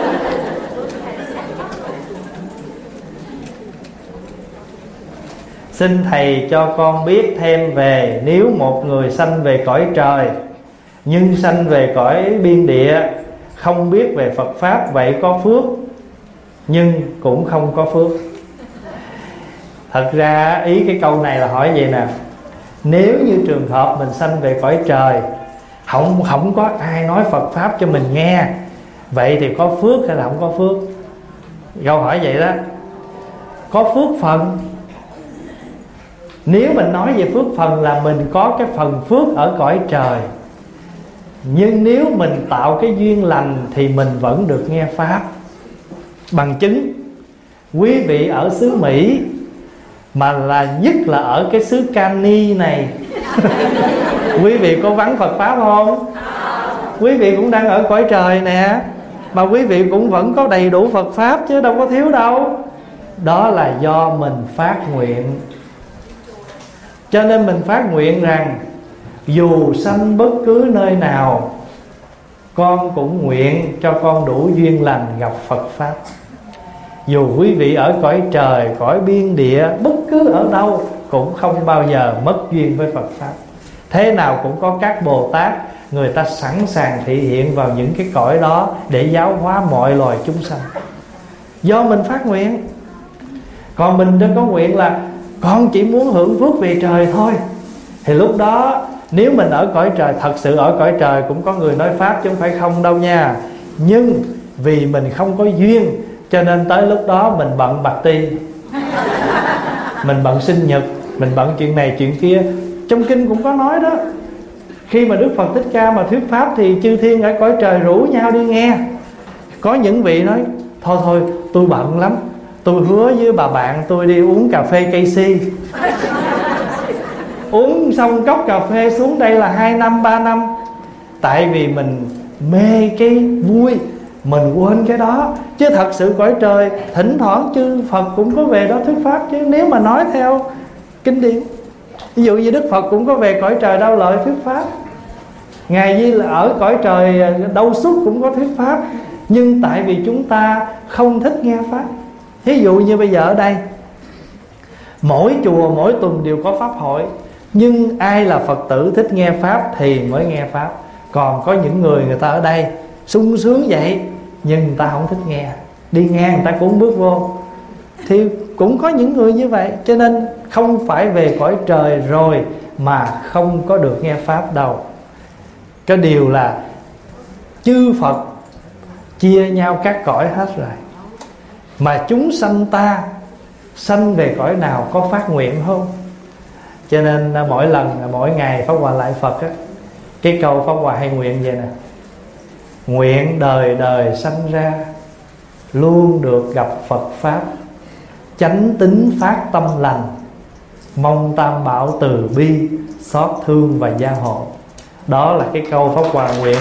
Xin Thầy cho con biết thêm về nếu một người sanh về cõi trời nhưng sanh về cõi biên địa, không biết về Phật Pháp, vậy có phước nhưng cũng không có phước. Thật ra ý cái câu này là hỏi vậy nè, nếu như trường hợp mình sanh về cõi trời, không có ai nói Phật Pháp cho mình nghe, vậy thì có phước hay là không có phước? Câu hỏi vậy đó. Có phước phần. Nếu mình nói về phước phần là mình có cái phần phước ở cõi trời. Nhưng nếu mình tạo cái duyên lành thì mình vẫn được nghe Pháp. Bằng chứng, quý vị ở xứ Mỹ, mà là nhất là ở cái xứ Cani này, quý vị có vắng Phật Pháp không? Quý vị cũng đang ở cõi trời nè, mà quý vị cũng vẫn có đầy đủ Phật Pháp chứ đâu có thiếu đâu. Đó là do mình phát nguyện. Cho nên mình phát nguyện rằng dù sanh bất cứ nơi nào, con cũng nguyện cho con đủ duyên lành gặp Phật Pháp. Dù quý vị ở cõi trời, cõi biên địa, bất cứ ở đâu cũng không bao giờ mất duyên với Phật Pháp. Thế nào cũng có các Bồ Tát, người ta sẵn sàng thị hiện vào những cái cõi đó để giáo hóa mọi loài chúng sanh. Do mình phát nguyện. Còn mình đã có nguyện là con chỉ muốn hưởng phước về trời thôi, thì lúc đó nếu mình ở cõi trời, thật sự ở cõi trời cũng có người nói Pháp chứ không phải không đâu nha. Nhưng vì mình không có duyên, cho nên tới lúc đó mình bận bạc ti, mình bận sinh nhật, mình bận chuyện này chuyện kia. Trong kinh cũng có nói đó, khi mà Đức Phật Thích Ca mà thuyết Pháp thì chư thiên ở cõi trời rủ nhau đi nghe. Có những vị nói thôi tôi bận lắm, tôi hứa với bà bạn tôi đi uống cà phê cây si. Uống xong cốc cà phê xuống đây là 2 năm 3 năm. Tại vì mình mê cái vui, mình quên cái đó. Chứ thật sự cõi trời thỉnh thoảng chư Phật cũng có về đó thuyết Pháp chứ, nếu mà nói theo kinh điển. Ví dụ như Đức Phật cũng có về cõi trời Đau Lợi thuyết Pháp. Ngài Di là ở cõi trời Đâu Xuất cũng có thuyết Pháp. Nhưng tại vì chúng ta không thích nghe Pháp. Ví dụ như bây giờ ở đây, mỗi chùa mỗi tuần đều có Pháp hội, nhưng ai là Phật tử thích nghe Pháp thì mới nghe Pháp. Còn có những người ta ở đây sung sướng vậy, nhưng người ta không thích nghe, đi ngang người ta cũng bước vô. Thì cũng có những người như vậy. Cho nên không phải về cõi trời rồi mà không có được nghe Pháp đâu. Cái điều là chư Phật chia nhau các cõi hết rồi, mà chúng sanh ta sanh về cõi nào có phát nguyện không? Cho nên mỗi lần, mỗi ngày Pháp Hòa lại Phật á, cái câu Pháp Hòa hay nguyện vậy nè: nguyện đời đời sanh ra, luôn được gặp Phật Pháp, chánh tín phát tâm lành, mong Tam Bảo từ bi, xót thương và gia hộ. Đó là cái câu Pháp Hòa nguyện.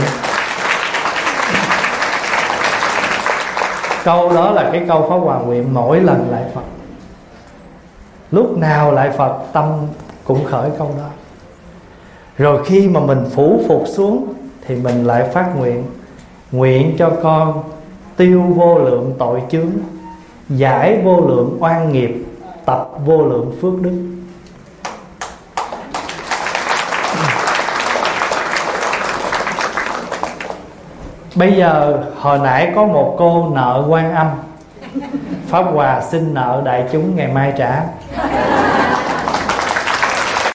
Câu đó là cái câu Pháp Hòa nguyện mỗi lần lại Phật. Lúc nào lại Phật tâm cũng khởi câu đó. Rồi khi mà mình phủ phục xuống thì mình lại phát nguyện: nguyện cho con tiêu vô lượng tội chướng, giải vô lượng oan nghiệp, tập vô lượng phước đức. Bây giờ hồi nãy có một cô nợ Quan Âm, Pháp Hòa xin nợ đại chúng ngày mai trả.